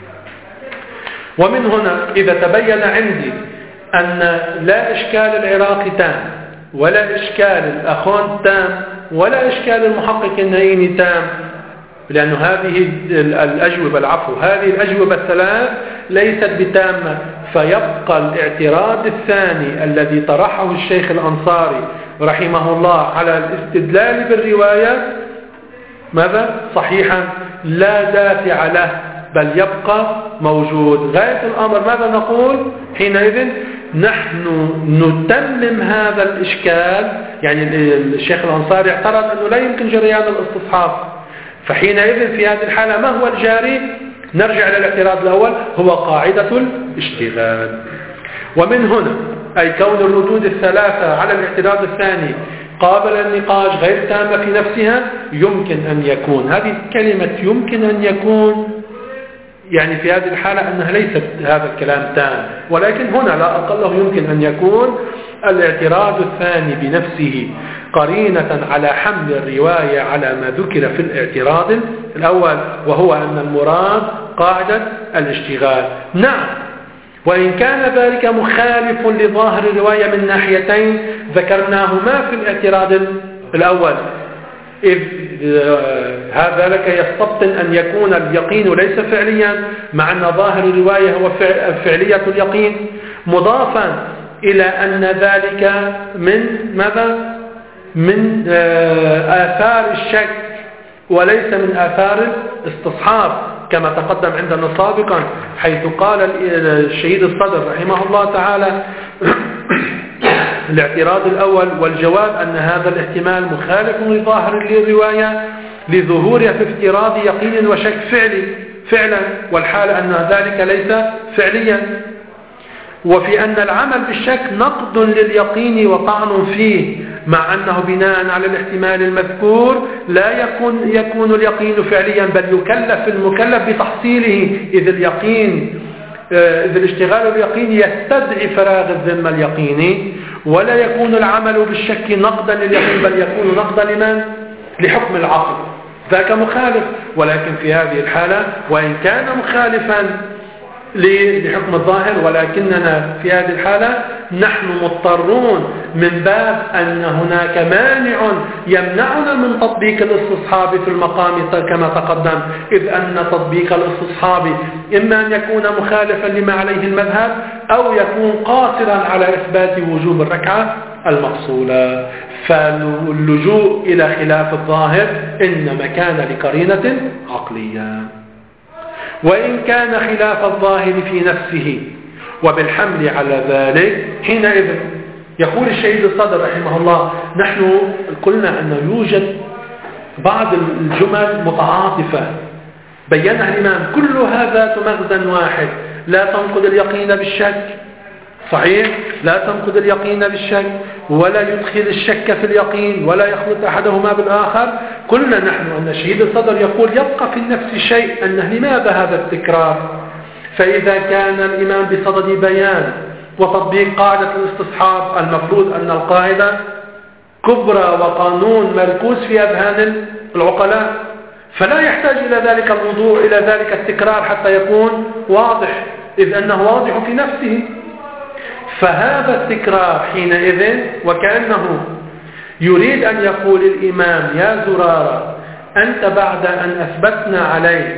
ومن هنا إذا تبين عندي أن لا إشكال العراق تام، ولا إشكال الأخوان تام، ولا إشكال المحقق النائيني تام، لأن هذه الأجوبة العفو هذه الأجوبة الثلاث ليست بتامة، فيبقى الاعتراض الثاني الذي طرحه الشيخ الأنصاري رحمه الله على الاستدلال بالرواية ماذا؟ صحيحا لا دافع له، بل يبقى موجود. غاية الأمر ماذا نقول حينئذ؟ نحن نتمم هذا الإشكال، يعني الشيخ الأنصاري اعترض أنه لا يمكن جريان الاستصحاب، فحينئذ في هذه الحالة ما هو الجاري؟ نرجع للاعتراض الأول، هو قاعدة الاشتغال. ومن هنا أي كون الردود الثلاثة على الاعتراض الثاني قابل النقاش غير تامة في نفسها، يمكن أن يكون هذه كلمة يمكن أن يكون، يعني في هذه الحالة أنها ليست هذا الكلام تام، ولكن هنا لا أقله يمكن أن يكون الاعتراض الثاني بنفسه قرينة على حمل الرواية على ما ذكر في الاعتراض الأول، وهو أن المراد قاعدة الاشتغال. نعم، وإن كان ذلك مخالف لظاهر الرواية من ناحيتين ذكرناهما في الاعتراض الأول، إذ هذا لك يستبطن أن يكون اليقين ليس فعليا، مع أن ظاهر الرواية هو فعلية اليقين، مضافا إلى أن ذلك من ماذا؟ من آثار الشك وليس من آثار الاستصحاب، كما تقدم عندنا سابقا، حيث قال الشهيد الصدر رحمه الله تعالى الاعتراض الأول والجواب أن هذا الاحتمال مخالف لظاهر الرواية لظهورها في افتراض يقين وشك فعلي فعلا، والحال أن ذلك ليس فعليا، وفي أن العمل بالشك نقض لليقين وطعن فيه، مع أنه بناء على الاحتمال المذكور لا يكون, يكون اليقين فعليا، بل يكلف المكلف بتحصيله، إذ اليقين إذ الاشتغال باليقين يستدعي فراغ الذمة اليقيني، ولا يكون العمل بالشك نقضا لليقين، بل يكون نقضا لمن؟ لحكم العقل، ذاك مخالف. ولكن في هذه الحالة وإن كان مخالفا لحكم الظاهر، ولكننا في هذه الحالة نحن مضطرون من باب أن هناك مانع يمنعنا من تطبيق الاستصحاب في المقام كما تقدم، إذ أن تطبيق الاستصحاب إما أن يكون مخالفا لما عليه المذهب، أو يكون قاصرا على إثبات وجوب الركعة المفصولة. فاللجوء إلى خلاف الظاهر إنما كان لقرينة عقلية. وإن كان خلاف الظاهر في نفسه وبالحمل على ذلك، حينئذ يقول الشهيد الصدر رحمه الله: نحن قلنا أنه يوجد بعض الجمل متعاطفة بينها الإمام، كل هذا مغزى واحد: لا تنقض اليقين بالشك. صحيح؟ لا تنقض اليقين بالشك، ولا يدخل الشك في اليقين، ولا يخلط أحدهما بالآخر. قلنا نحن أن شهيد الصدر يقول يبقى في النفس شيء، أنه لماذا هذا التكرار؟ فإذا كان الإمام بصدد بيان وتطبيق قاعدة الاستصحاب، المفروض أن القاعدة كبرى وقانون مركوز في أذهان العقلاء، فلا يحتاج إلى ذلك الوضوء، إلى ذلك التكرار حتى يكون واضح، إذ أنه واضح في نفسه. فهذا التكرار حينئذ وكأنه يريد أن يقول الإمام: يا زرارة، أنت بعد أن أثبتنا عليك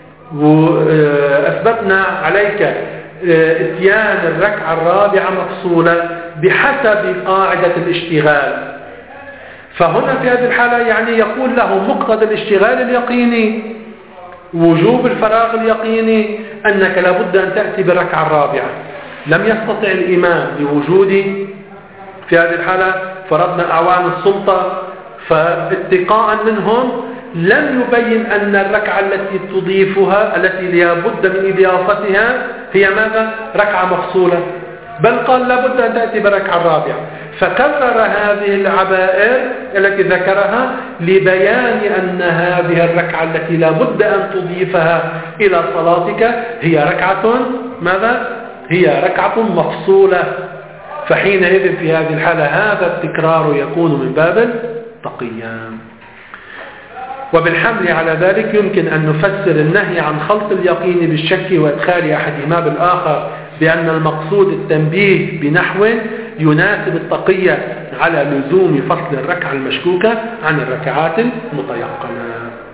وأثبتنا عليك اتيان الركعة الرابعة مفصولة بحسب قاعدة الاشتغال. فهنا في هذه الحالة يعني يقول له مقتضى الاشتغال اليقيني، وجوب الفراغ اليقيني، أنك لابد أن تأتي بالركعة الرابعة. لم يستطع الإمام لوجود في هذه الحالة فرضنا أعوان السلطة، فاتقاء منهم لم يبين أن الركعة التي تضيفها التي لابد من إضافتها هي ماذا؟ ركعة مفصولة، بل قال لابد أن تأتي بالركعة الرابعة. فكرر هذه العبائر التي ذكرها لبيان أن هذه الركعة التي لابد أن تضيفها إلى صلاتك هي ركعة ماذا؟ هي ركعة مفصولة. فحينئذ في هذه الحالة هذا التكرار يكون من باب التقية. وبالحمل على ذلك يمكن أن نفسر النهي عن خلط اليقين بالشك وإدخال أحدهما بالآخر بأن المقصود التنبيه بنحو يناسب التقية على لزوم فصل الركعة المشكوكة عن الركعات المتيقنة.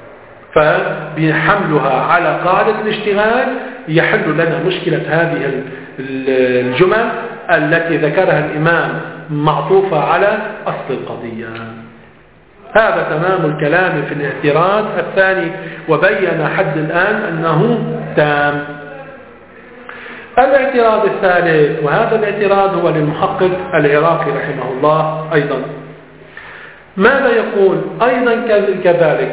فبحملها على قاعدة الاشتغال يحل لنا مشكلة هذه الجمل التي ذكرها الإمام معطوفة على أصل القضية. هذا تمام الكلام في الاعتراض الثاني، وبين حد الآن أنه تام. الاعتراض الثالث، وهذا الاعتراض هو للمحقق العراقي رحمه الله أيضا. ماذا يقول؟ أيضا كذلك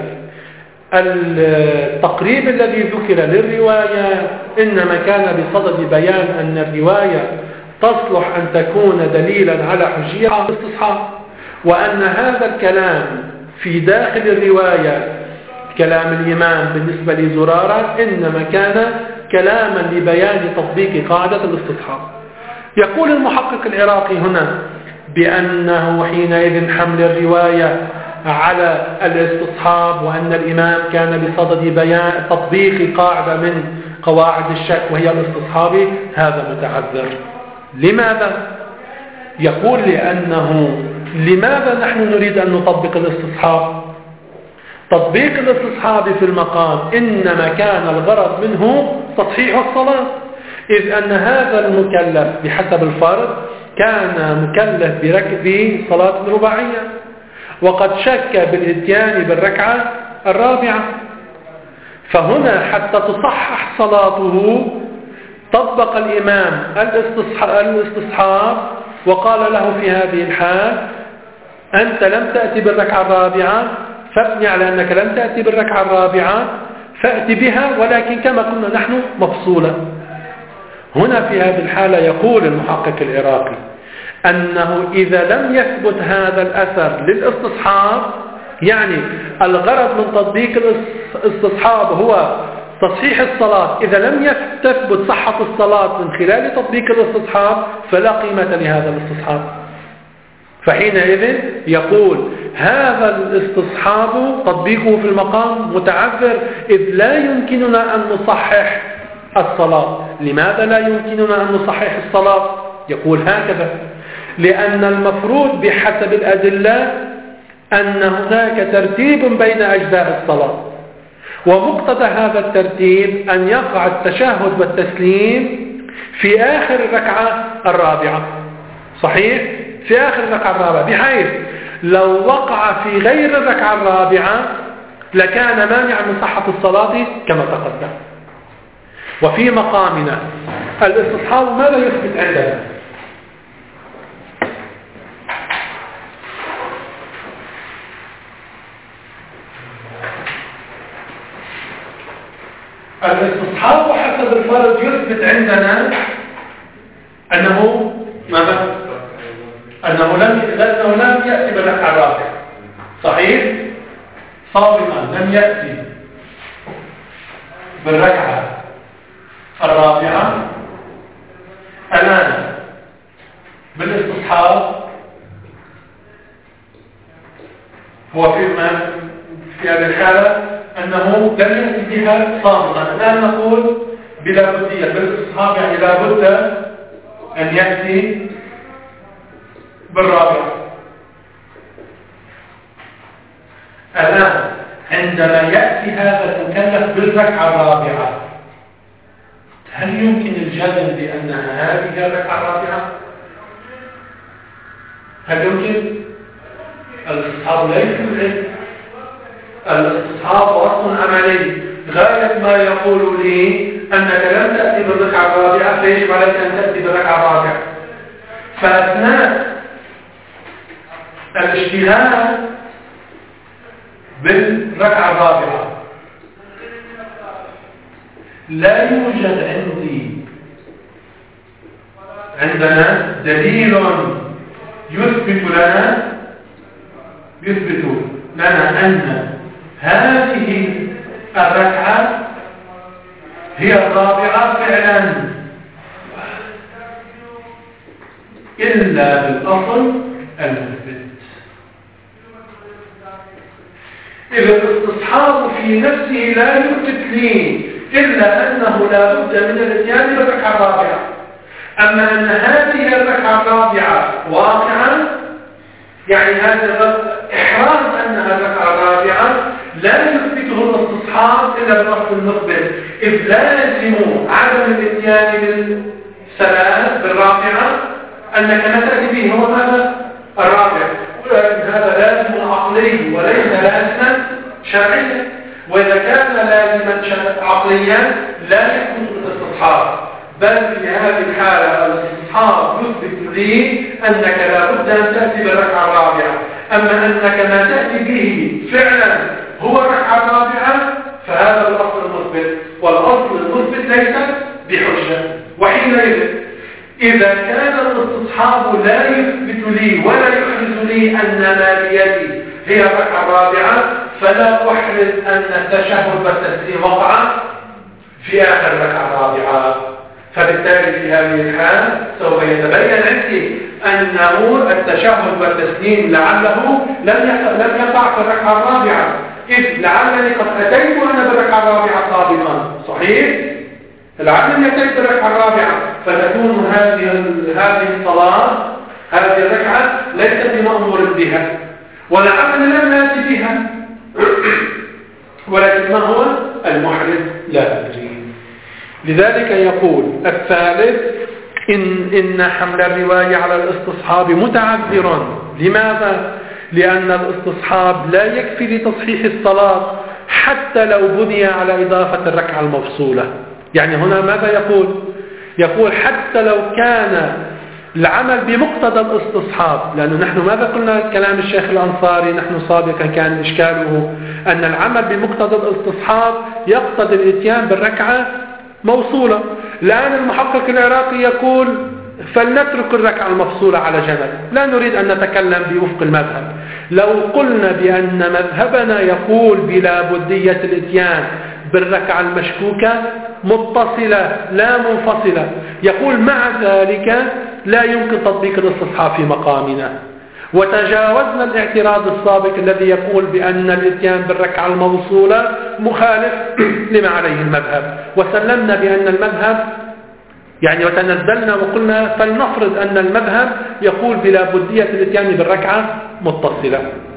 التقريب الذي ذكر للرواية إنما كان بصدد بيان أن الرواية تصلح أن تكون دليلا على حجية الاستصحاب، وأن هذا الكلام في داخل الرواية كلام الإمام بالنسبة لزرارة إنما كان كلاما لبيان تطبيق قاعدة الاستصحاب. يقول المحقق العراقي هنا بأنه حينئذ حمل الرواية على الاستصحاب وأن الإمام كان بصدد بيان تطبيق قاعدة من قواعد الشك وهي الاستصحاب، هذا متعذر. لماذا؟ يقول لأنه لماذا نحن نريد أن نطبق الاستصحاب؟ تطبيق الاستصحاب في المقام إنما كان الغرض منه تصحيح الصلاة، إذ أن هذا المكلف بحسب الفرض كان مكلف بركب صلاة رباعية، وقد شك بالاتيان بالركعة الرابعة، فهنا حتى تصحح صلاته طبق الإمام الاستصحاب وقال له في هذه الحال: أنت لم تأتي بالركعة الرابعة، فابني على أنك لم تأتي بالركعة الرابعة، فأتي بها ولكن كما قلنا نحن مفصولة. هنا في هذه الحالة يقول المحقق العراقي أنه إذا لم يثبت هذا الأثر للاستصحاب، يعني الغرض من تطبيق الاستصحاب هو تصحيح الصلاة، إذا لم تثبت صحة الصلاة من خلال تطبيق الاستصحاب فلا قيمة لهذا الاستصحاب. فحينئذ يقول هذا الاستصحاب تطبيقه في المقام متعذر، إذ لا يمكننا أن نصحح الصلاة. لماذا لا يمكننا أن نصحح الصلاة؟ يقول هكذا: لأن المفروض بحسب الأدلة أن هناك ترتيب بين أجزاء الصلاة، ومقتضى هذا الترتيب أن يقع التشهد والتسليم في آخر الركعة الرابعة. صحيح؟ في آخر الركعة الرابعة، بحيث لو وقع في غير الركعة الرابعة لكان مانعا من صحة الصلاة كما تقدم. وفي مقامنا الاستصحاب ماذا يثبت عندنا؟ الاستصحاب حسب الفرض يثبت عندنا أنه ماذا؟ أنه لم لأنه لم يأتي بالركعة الرابعة. صحيح؟ سابقا لم يأتي بالركعة الرابعة. الآن بالاستصحاب هو في في هذه الحالة أنه لم يأتي بها سابقا. الآن نقول بلا بدية بالاستصحاب يعني لا بد أن يأتي بالرابعة. الآن عندما يأتي هذا المكلف بالركعة الرابعة هل يمكن الجزم بأنها هذه الركعة الرابعة؟ هل يمكن؟ الاستصحاب ليس بالعلم. الاستصحاب أصل عملي. غاية ما يقول لي أنك لم تأتي بالركعة الرابعة فيجب عليك أن تأتي بالركعة الرابعة. فأثناء الاشتغال بالركعة الرابعة لا يوجد عندي عندنا دليل يثبت لنا يثبت لنا أن هذه الركعة هي الرابعة فعلا إلا بالأصل المثبت. إذا الاستصحاب في نفسه لا يثبت لي إلا أنه لا بد من الاتيان بالركعة الرابعة. أما أن هذه الركعة الرابعة واقعة يعني هذا إحراز أنها الركعة الرابعة لا يثبته الاستصحاب إلا بالأصل المثبت. إذ لازم عدم الاتيان بالثلاث بالرابعة أنك ما تأتي به هو ماذا؟ الرابع. ولكن هذا لازم عقلي وليس لازما شرعيا. وإذا كان لازما عقليا لا يثبت الاستصحاب، بل في هذه الحالة الاستصحاب يثبت لي أنك لا بد أن تأتي بالركعة الرابعة. أما أنك ما تأتي به فعلا هو الركعة الرابعة فهذا الأصل المثبت، والأصل المثبت ليس بحجة. وحينئذ إذا كان الاستصحاب لا يثبت لي ولا يحرز لي أن ما بيدي هي الركعة الرابعة فلا أحرز أن التشهد والتسليم وقع في آخر الركعة الرابعة. فبالتالي في هذه الحال سوف يتبين عندي أنه التشهد والتسليم لعله لم يقع في الركعة الرابعة، إذ لعلني قد أتيت أنا بالركعة الرابعة سابقا. صحيح؟ لعلني أتيت بالركعة الرابعة فتكون هذه هذه الصلاة هذه الركعة ليست بمأمور بها، ولعلني لم آتي بها ولكن ما هو المحرز لا أدري. لذلك يقول الثالث إن, إن حمل الرواية على الاستصحاب متعذر. لماذا؟ لأن الاستصحاب لا يكفي لتصحيح الصلاة حتى لو بني على إضافة الركعة المفصولة. يعني هنا ماذا يقول؟ يقول حتى لو كان العمل بمقتضى الاستصحاب، لأنه نحن ماذا قلنا كلام الشيخ الأنصاري نحن سابقا كان إشكاله أن العمل بمقتضى الاستصحاب يقتضي الاتيان بالركعة موصولة. الآن المحقق العراقي يقول فلنترك الركعة المفصولة على جنب، لا نريد أن نتكلم بوفق المذهب. لو قلنا بأن مذهبنا يقول بلا بدية الاتيان بالركعة المشكوكة متصلة لا منفصلة، يقول مع ذلك لا يمكن تطبيق الاستصحاب في مقامنا، وتجاوزنا الاعتراض السابق الذي يقول بأن الاتيان بالركعة الموصولة مخالف لما عليه المذهب، وسلمنا بأن المذهب يعني وتنزلنا وقلنا فلنفرض أن المذهب يقول بلا بدية الاتيان بالركعة متصلة.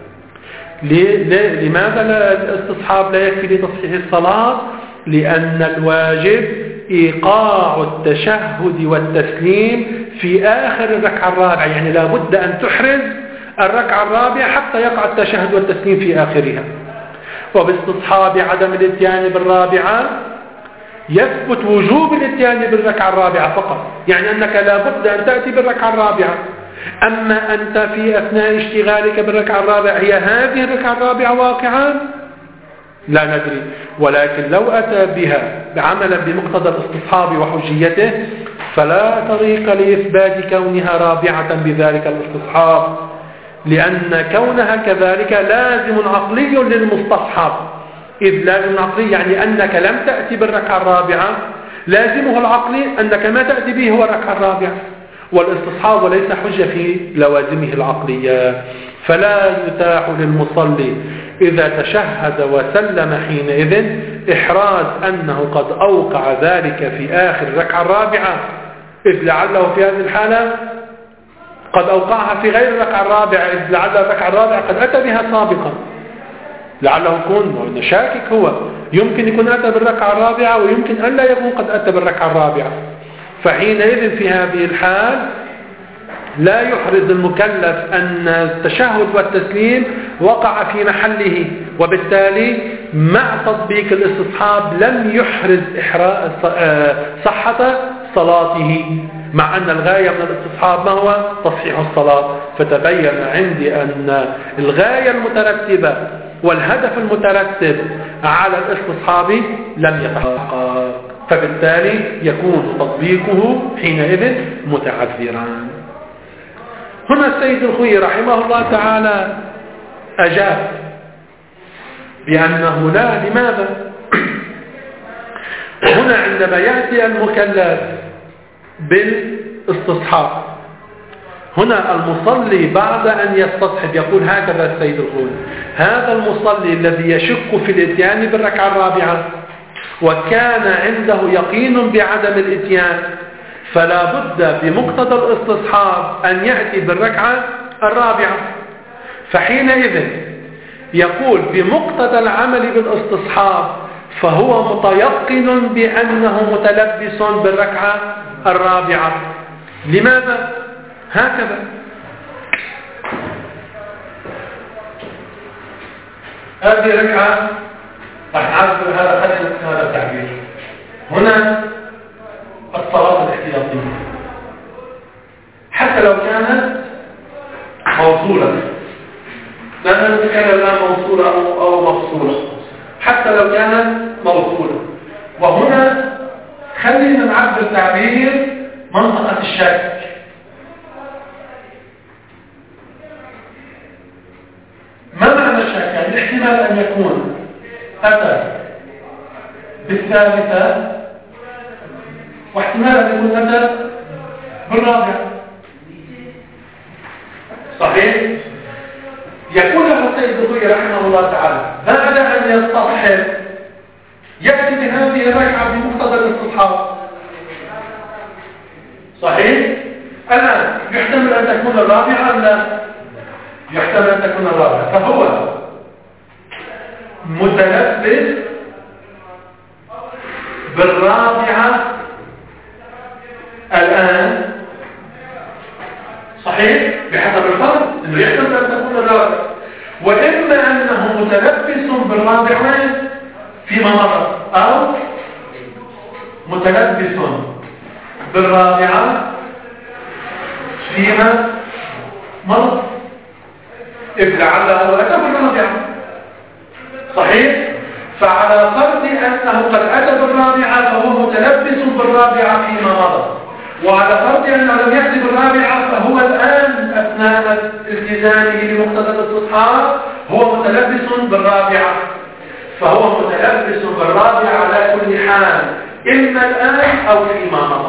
لماذا الاستصحاب لا يكفي لتصحيح الصلاة؟ لأن الواجب إيقاع التشهد والتسليم في آخر الركعة الرابعة، يعني لا بد أن تحرز الركعة الرابعة حتى يقع التشهد والتسليم في آخرها. وباستصحاب عدم الاتيان بالرابعة يثبت وجوب الاتيان بالركعة الرابعة فقط، يعني أنك لا بد أن تأتي بالركعة الرابعة. أما أنت في أثناء اشتغالك بالركعة الرابعة هي هذه الركعة الرابعة واقعة لا ندري، ولكن لو أتى بها عملا بمقتضى الاستصحاب وحجيته فلا طريق لإثبات كونها رابعة بذلك الاستصحاب، لأن كونها كذلك لازم عقلي للمستصحب. إذ لازم عقلي يعني أنك لم تأتي بالركعة الرابعة، لازمه العقلي أنك ما تأتي به هو الركعة الرابعة، والاستصحاب وليس حجة في لوازمه العقلية. فلا يتاح للمصلي إذا تشهد وسلم حينئذ إحراز أنه قد أوقع ذلك في آخر الركعة الرابعة، إذ لعله في هذه الحالة قد أوقعها في غير الركعة الرابعة، إذ لعل الركعة الرابعة قد أتى بها سابقا، لعله يكون شاكك، هو يمكن يكون أتى بالركعة الرابعة ويمكن أن لا يكون قد أتى بالركعة الرابعة. فحينئذ في هذه الحال لا يحرز المكلف أن التشهد والتسليم وقع في محله، وبالتالي مع تطبيق الاستصحاب لم يحرز صحة صلاته، مع أن الغاية من الاستصحاب ما هو تصحيح الصلاة. فتبين عندي أن الغاية المترتبة والهدف المترتب على الاستصحاب لم يتحقق، فبالتالي يكون تطبيقه حينئذ متعذرا. هنا السيد الخوئي رحمه الله تعالى أجاب بأنه لا. لماذا؟ هنا عندما يأتي المكلف بالاستصحاب، هنا المصلي بعد أن يستصحب يقول هكذا السيد الخوئي: هذا المصلي الذي يشك في الاتيان بالركعة الرابعة وكان عنده يقين بعدم الاتيان، فلا بد بمقتضى الاستصحاب أن يأتي بالركعة الرابعة. فحينئذ يقول بمقتضى العمل بالاستصحاب فهو متيقن بأنه متلبس بالركعة الرابعة. لماذا؟ هكذا: هذه ركعة راح نعرف هذا خلينا هذا التعبير. هنا الصلاة الاحتياطية حتى لو كانت موصولة، لا نتكلم لا موصولة أو, أو مفصولة، حتى لو كانت موصولة. وهنا خلينا نعبر تعبير منطقة الشك. ما معنى الشك؟ يعني الاحتمال أن يكون أتى بالثالثة واحتمال أن يكون أتى بالرابعة. صحيح؟ يقول له السيد الخوئي رحمه الله تعالى بعد أن يستصحب يأتي بهذه الركعة بمقتضى الاستصحاب. صحيح؟ الآن يحتمل أن تكون الرابعة أم لا؟ يحتمل أن تكون الرابعة، فهو متلبس بالرابعة الآن. صحيح؟ بحسب الفرض أنه يحتمل أن تكون الرابعة، وإما أنه متلبس بالرابعة فيما مضى، أو متلبس بالرابعة فيما مضى، إذ لعله أتى بالرابعة. صحيح؟ فعلى فرض أنه قد أتى بالرابعة فهو متلبس بالرابعة فيما مضى، وعلى فرض أنه لم يأتي بالرابعة فهو الآن أثناء التزامه بمقتضى الاستصحاب هو متلبس بالرابعة، فهو متلبس بالرابعة على كل حال، إما الآن أو فيما مضى.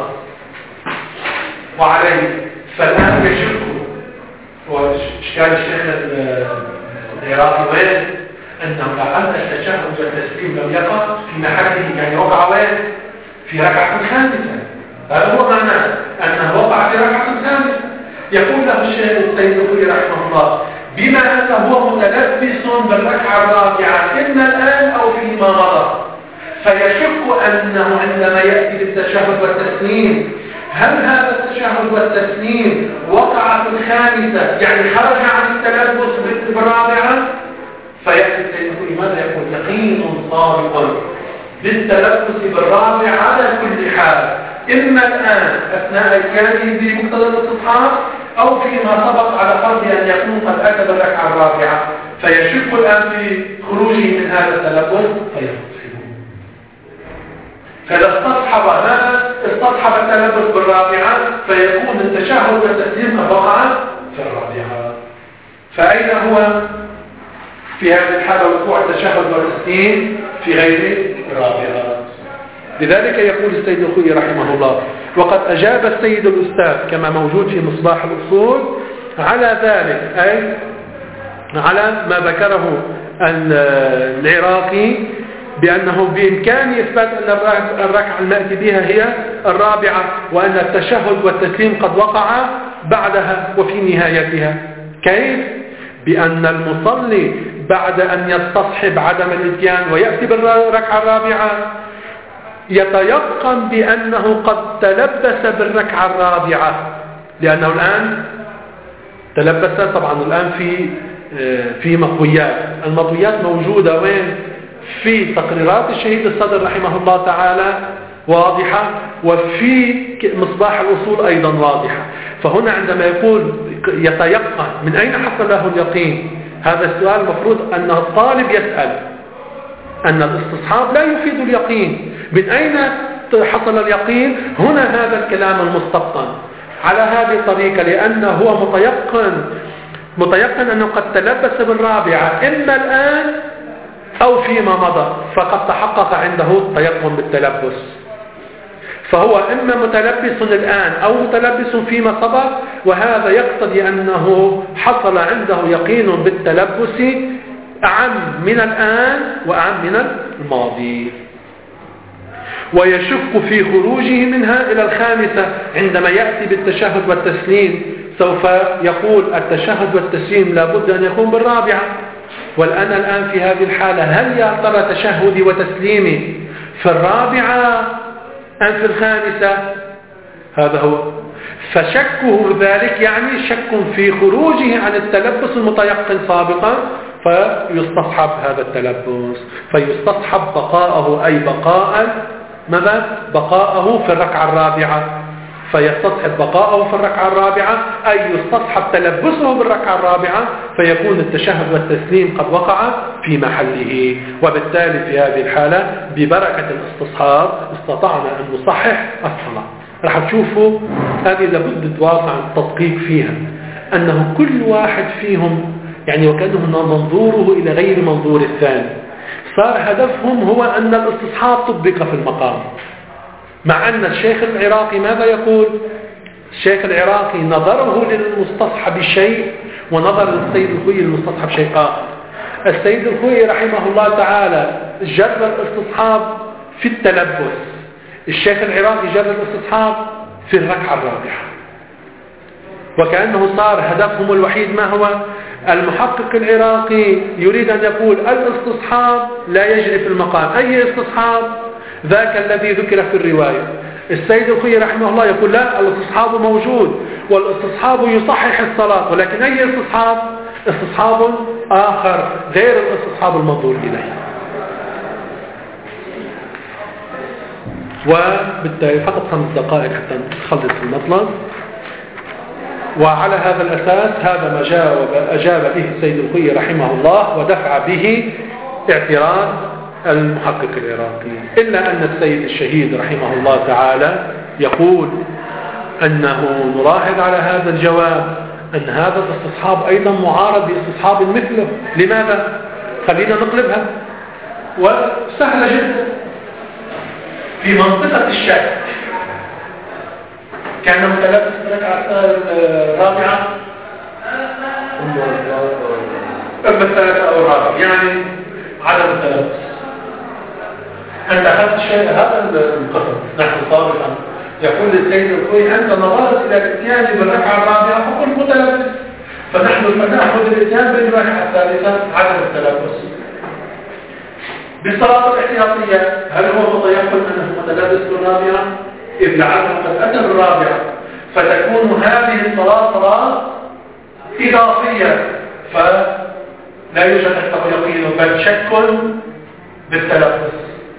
وعليه فالآن يشك وإشكال الشيخ العراقي وين أنه لعل التشهد والتسليم لم يقع في محله، يعني وقع وين؟ في ركعة خامسة. هذا هو معناه أنه وقع في ركعة خامسة. يقول له الشيخ السيد الخوئي رحمه الله بما أنه هو متلبس بالركعة الرابعة إما الآن أو فيما مضى، فيشك أنه عندما يأتي بالتشهد والتسليم هل هذا التشهد والتسليم وقع في الخامسة، يعني خرج عن التلبس بالرابعة؟ فيأتي السيد الخوئي ماذا يقول؟ يقين صادق بالتلبس بالرابعة على كل حال، إما الآن أثناء إتيانه بمقتضى الاستصحاب أو فيما سبق على فرض أن يكون قد أتى بالركعة الرابعة. فيشك الآن في خروجه من هذا التلبس استصحب هذا استصحب التلبس بالرابعة، فيكون التشهد والتسليم قد وقع في الرابعة. فأين هو في هذه الحالة وقوع التشهد والتسليم؟ في غير الرابعة. لذلك يقول السيد الخوئي رحمه الله: وقد أجاب السيد الأستاذ كما موجود في مصباح الأصول على ذلك، أي على ما ذكره العراقي بأنه بإمكان إثبات أن الركعة المأتي بها هي الرابعة، وأن التشهد والتسليم قد وقع بعدها وفي نهايتها. كيف؟ بأن المصلي بعد أن يستصحب عدم الإتيان ويأتي بالركعة الرابعة يتيقن بأنه قد تلبس بالركعة الرابعة، لأنه الآن تلبس طبعا الآن في في مطويات. المطويات موجودة وين؟ في تقريرات الشهيد الصدر رحمه الله تعالى واضحة، وفي مصباح الأصول أيضا واضحة. فهنا عندما يقول يتيقن، من أين حصل له اليقين؟ هذا السؤال المفروض أن الطالب يسأل. أن الاستصحاب لا يفيد اليقين، من أين حصل اليقين؟ هنا هذا الكلام المستبطن على هذه الطريقة، لأنه هو متيقن متيقن أنه قد تلبس بالرابعة إما الآن أو فيما مضى، فقد تحقق عنده التيقن بالتلبس. فهو إما متلبس الآن أو متلبس فيما سبق، وهذا يقتضي أنه حصل عنده يقين بالتلبس أعم من الآن وأعم من الماضي. ويشك في خروجه منها إلى الخامسة عندما يأتي بالتشهد والتسليم، سوف يقول التشهد والتسليم لابد أن يكون بالرابعة، والآن الآن في هذه الحالة هل يا ترى تشهدي وتسليمي في الرابعة أم في الخامسة؟ هذا هو. فشكه ذلك يعني شك في خروجه عن التلبس المتيقن سابقا، فيستصحب هذا التلبس، فيستصحب بقاءه، أي بقاء ماذا؟ بقاءه في الركعة الرابعة، فيستصحب بقاءه في الركعة الرابعة، أي يستصحب تلبسه بالركعة الرابعة، فيكون التشهد والتسليم قد وقع في محله. وبالتالي في هذه الحالة ببركة الاستصحاب استطعنا أن نصحح الصلاة. راح تشوفوا هذه لابد تواصل عن التدقيق فيها، أنه كل واحد فيهم يعني وكأنه منظوره إلى غير منظور الثاني. صار هدفهم هو أن الاستصحاب طبق في المقام، مع أن الشيخ العراقي ماذا يقول؟ الشيخ العراقي نظره للمستصحب شيء، ونظر السيد الخوئي للمستصحب شيء آخر. السيد الخوئي رحمه الله تعالى جر الاستصحاب في التلبس، الشيخ العراقي جر الاستصحاب في الركعة الرابعة، وكأنه صار هدفهم الوحيد ما هو؟ المحقق العراقي يريد أن يقول الاستصحاب لا يجري في المقام. أي استصحاب؟ ذاك الذي ذكر في الرواية. السيد الخوئي رحمه الله يقول لا، الاستصحاب موجود، والاستصحاب يصحح الصلاة، ولكن أي استصحاب؟ استصحاب آخر غير الاستصحاب المنظور إليه. وبالتالي فقط خمس دقائق حتى نخلص المطلب. وعلى هذا الأساس هذا ما جاوب أجاب به السيد الخوئي رحمه الله، ودفع به اعتراض المحقق العراقي. إلا أن السيد الشهيد رحمه الله تعالى يقول أنه نلاحظ على هذا الجواب أن هذا الاستصحاب أيضا معارض باستصحاب مثله. لماذا؟ خلينا نقلبها، وسهلة جدا. في منطقة الشك كان متلبس بركعة الرابعة أما الثالثة أو الرابعة، يعني عدم التلبس. أنت أخذت شيء هذا القسم نحن طابقا يقول للسيد الخوئي أنت نظرت إلى الاتيان بالركعة الرابعة فقل متلبس، فنحن فنأخذ الاتيان بالركعة الثالثة عدم التلبس. بالصلاة الاحتياطية هل هو متيقن أنه متلبس بالرابعة؟ إذ لعله قد أتى بالرابعة، فتكون هذه الصلاة صلاة إضافية، فلا يوجد تحته يقين بل شك بالتلبس.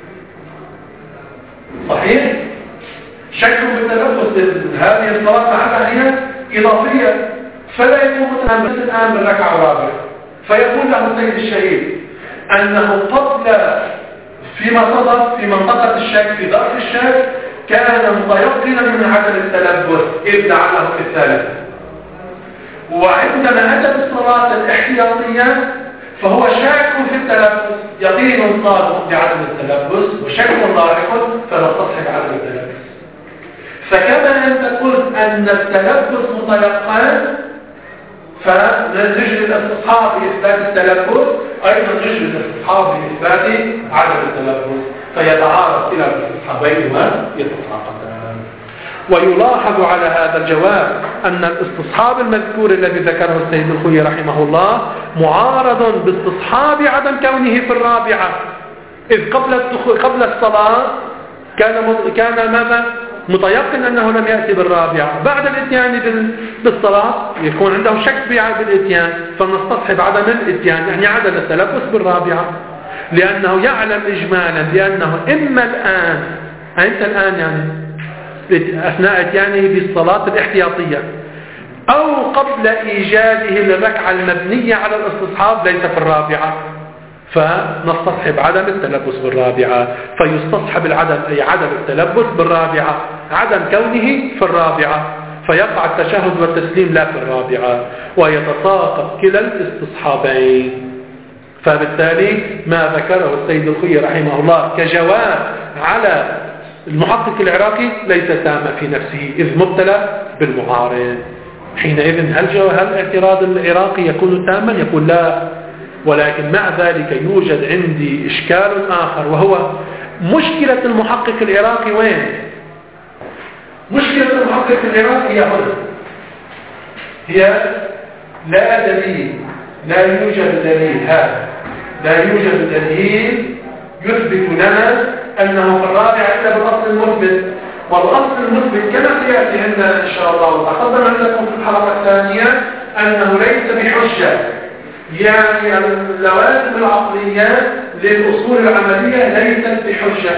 صحيح؟ شك بالتلبس، هذه الصلاة لعلها هي إضافية، فلا يكون متلبس الآن بالركعة الرابعة. فيقول له السيد الشهيد أنه قبل فيما صدر في منطقة الشك في ظرف الشك كان متيقنا من عدم التلبس إذ لعله في الثالثة، وعندما أتى بالصلاة الاحتياطية فهو شاك في التلبس، يقين صادق بعدم التلبس وشك لاحق فنستصحب عدم التلبس. فكما أنت قلت أن التلبس متيقن فنجري الاستصحاب بإثبات التلبس، أيضا نجري الاستصحاب بإثبات عدم التلبس، فيتعارض إلى الاستصحابين ويتساقطان. ويلاحظ على هذا الجواب أن الاستصحاب المذكور الذي ذكره السيد الخوئي رحمه الله معارض باستصحاب عدم كونه في الرابعة، إذ قبل قبل الصلاة كان كان ماذا؟ متيقن أنه لم يأتي بالرابعة، بعد الاتيان بالصلاة يكون عنده شك بالاتيان، فنستصحب عدم الاتيان يعني عدم التلبس بالرابعة، لأنه يعلم إجمالا بأنه إما الآن أنت الآن يعني أثناء اتيانه بالصلاة الاحتياطية أو قبل إيجاده للركعة المبنية على الاستصحاب ليس في الرابعة، فنستصحب عدم التلبس بالرابعة، فيستصحب العدم أي عدم التلبس بالرابعة عدم كونه في الرابعة، فيقع التشهد والتسليم لا في الرابعة، ويتساقط كلا الاستصحابين. فبالتالي ما ذكره السيد الخوئي رحمه الله كجواب على المحقق العراقي ليس تاما في نفسه إذ مبتلى بالمعارض. حينئذ هل هل اعتراض العراقي يكون تاما؟ يقول لا، ولكن مع ذلك يوجد عندي إشكال آخر، وهو مشكلة المحقق العراقي. وين مشكلة المحقق العراقي؟ هي هنا، هي لا دليل، لا يوجد دليل، هذا لا يوجد دليل يثبت لنا أنه في الرابع إلا بالأصل المثبت، والأصل المثبت كما سيأتي عندنا إن شاء الله وتقدم عندكم في الحلقة الثانية أنه ليس بحجة، يعني اللوازم العقلية للأصول العملية ليست بحجة.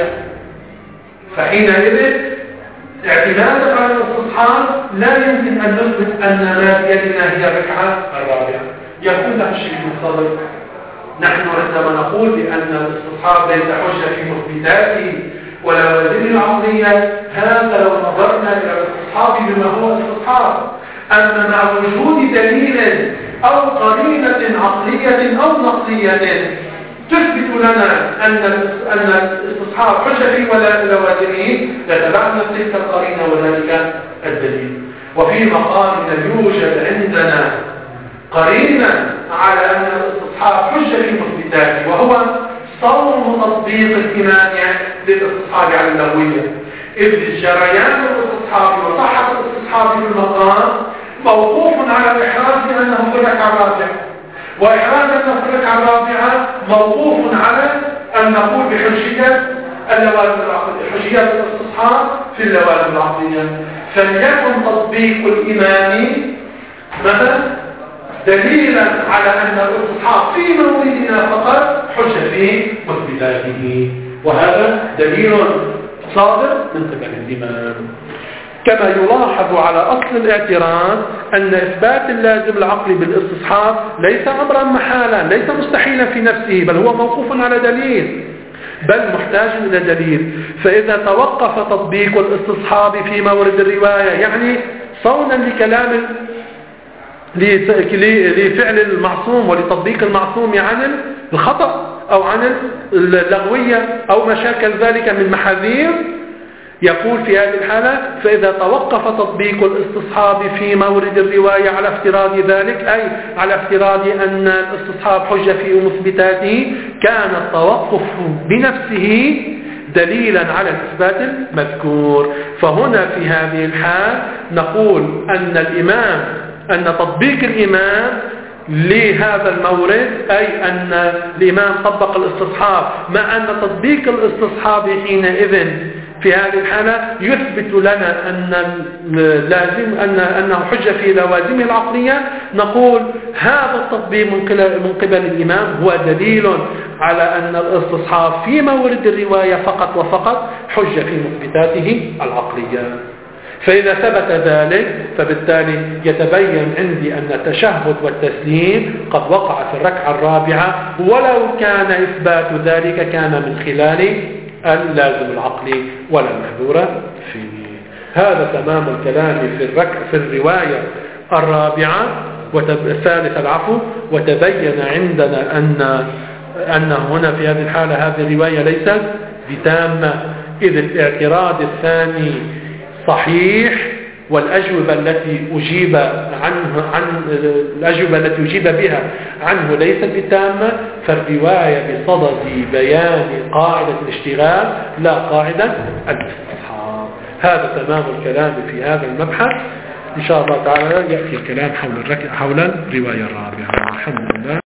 فحينئذ اعتمادا على الاستصحاب لا يمكن أن نثبت أن ما بيدنا هي الركعة الرابعة. يقول له الشيخ الصدر نحن عندما نقول بأن الاستصحاب ليس حجة في مثبتاته ولوازمه العقلية، هذا لو نظرنا إلى الاستصحاب بما هو استصحاب، أما مع وجود دليل أو قرينة عقلية أو نقلية تثبت لنا أن أن الاستصحاب حجة في ولا لوازمه لتبعنا تلك القرينة وذلك الدليل. وفي مقامنا يوجد عندنا قرينة على أن الاستصحاب حجة في مثبتاته، وهو صون تطبيق الإمام للاستصحاب على اللغوية، إذ جريان الاستصحاب وصحة الاستصحاب في المقام موقوف على الإحراز أنه في الركعة الرابعة، وإحراز أنه في الركعة الرابعة موقوف على أن نقول بحجية اللوازم العقلية، حجية الاستصحاب في اللوازم العقلية، فليكن تطبيق الإمام مثلا دليلا على أن الاستصحاب في موردنا فقط حجة في مثبتاته، وهذا دليل صادر من قبل الإمام. كما يلاحظ على أصل الاعتراض أن إثبات اللازم العقلي بالاستصحاب ليس أمرا محالا، ليس مستحيلا في نفسه، بل هو موقوف على دليل، بل محتاج إلى دليل. فإذا توقف تطبيق الاستصحاب في مورد الرواية، يعني صونا لكلام لفعل المعصوم ولتطبيق المعصوم عن الخطأ أو عن اللغوية أو ما شاكل ذلك من محاذير، يقول في هذه الحالة فإذا توقف تطبيق الاستصحاب في مورد الرواية على افتراض ذلك، أي على افتراض أن الاستصحاب حجة في مثبتاته، كان التوقف بنفسه دليلا على الإثبات المذكور. فهنا في هذه الحال نقول أن الإمام أن تطبيق الإمام لهذا المورد، أي أن الإمام طبق الاستصحاب، مع أن تطبيق الاستصحاب حينئذ في هذه الحالة يثبت لنا أن لازم أن أنه حجة في لوازمه العقلية، نقول هذا التطبيق من قبل الإمام هو دليل على أن الاستصحاب في مورد الرواية فقط وفقط حجة في مثبتاته العقلية. فإذا ثبت ذلك فبالتالي يتبين عندي أن التشهد والتسليم قد وقع في الركعة الرابعة، ولو كان إثبات ذلك كان من خلال اللازم العقلي ولا المحذور فيه. هذا تمام الكلام في الرك في الرواية الرابعة والثالثة العفو. وتبين عندنا أن أن هنا في هذه الحالة هذه الرواية ليست بتامة، إذ الاعتراض الثاني صحيح، والأجوبة التي أجيب عنه عن الأجوبة التي أجيب بها عنه ليست بتامة، فالرواية بصدد بيان قاعدة الاشتغال لا قاعدة الاستصحاب. هذا تمام الكلام في هذا المبحث. إن شاء الله تعالى يأتي الكلام حول الرواية الرابعة. الحمد لله.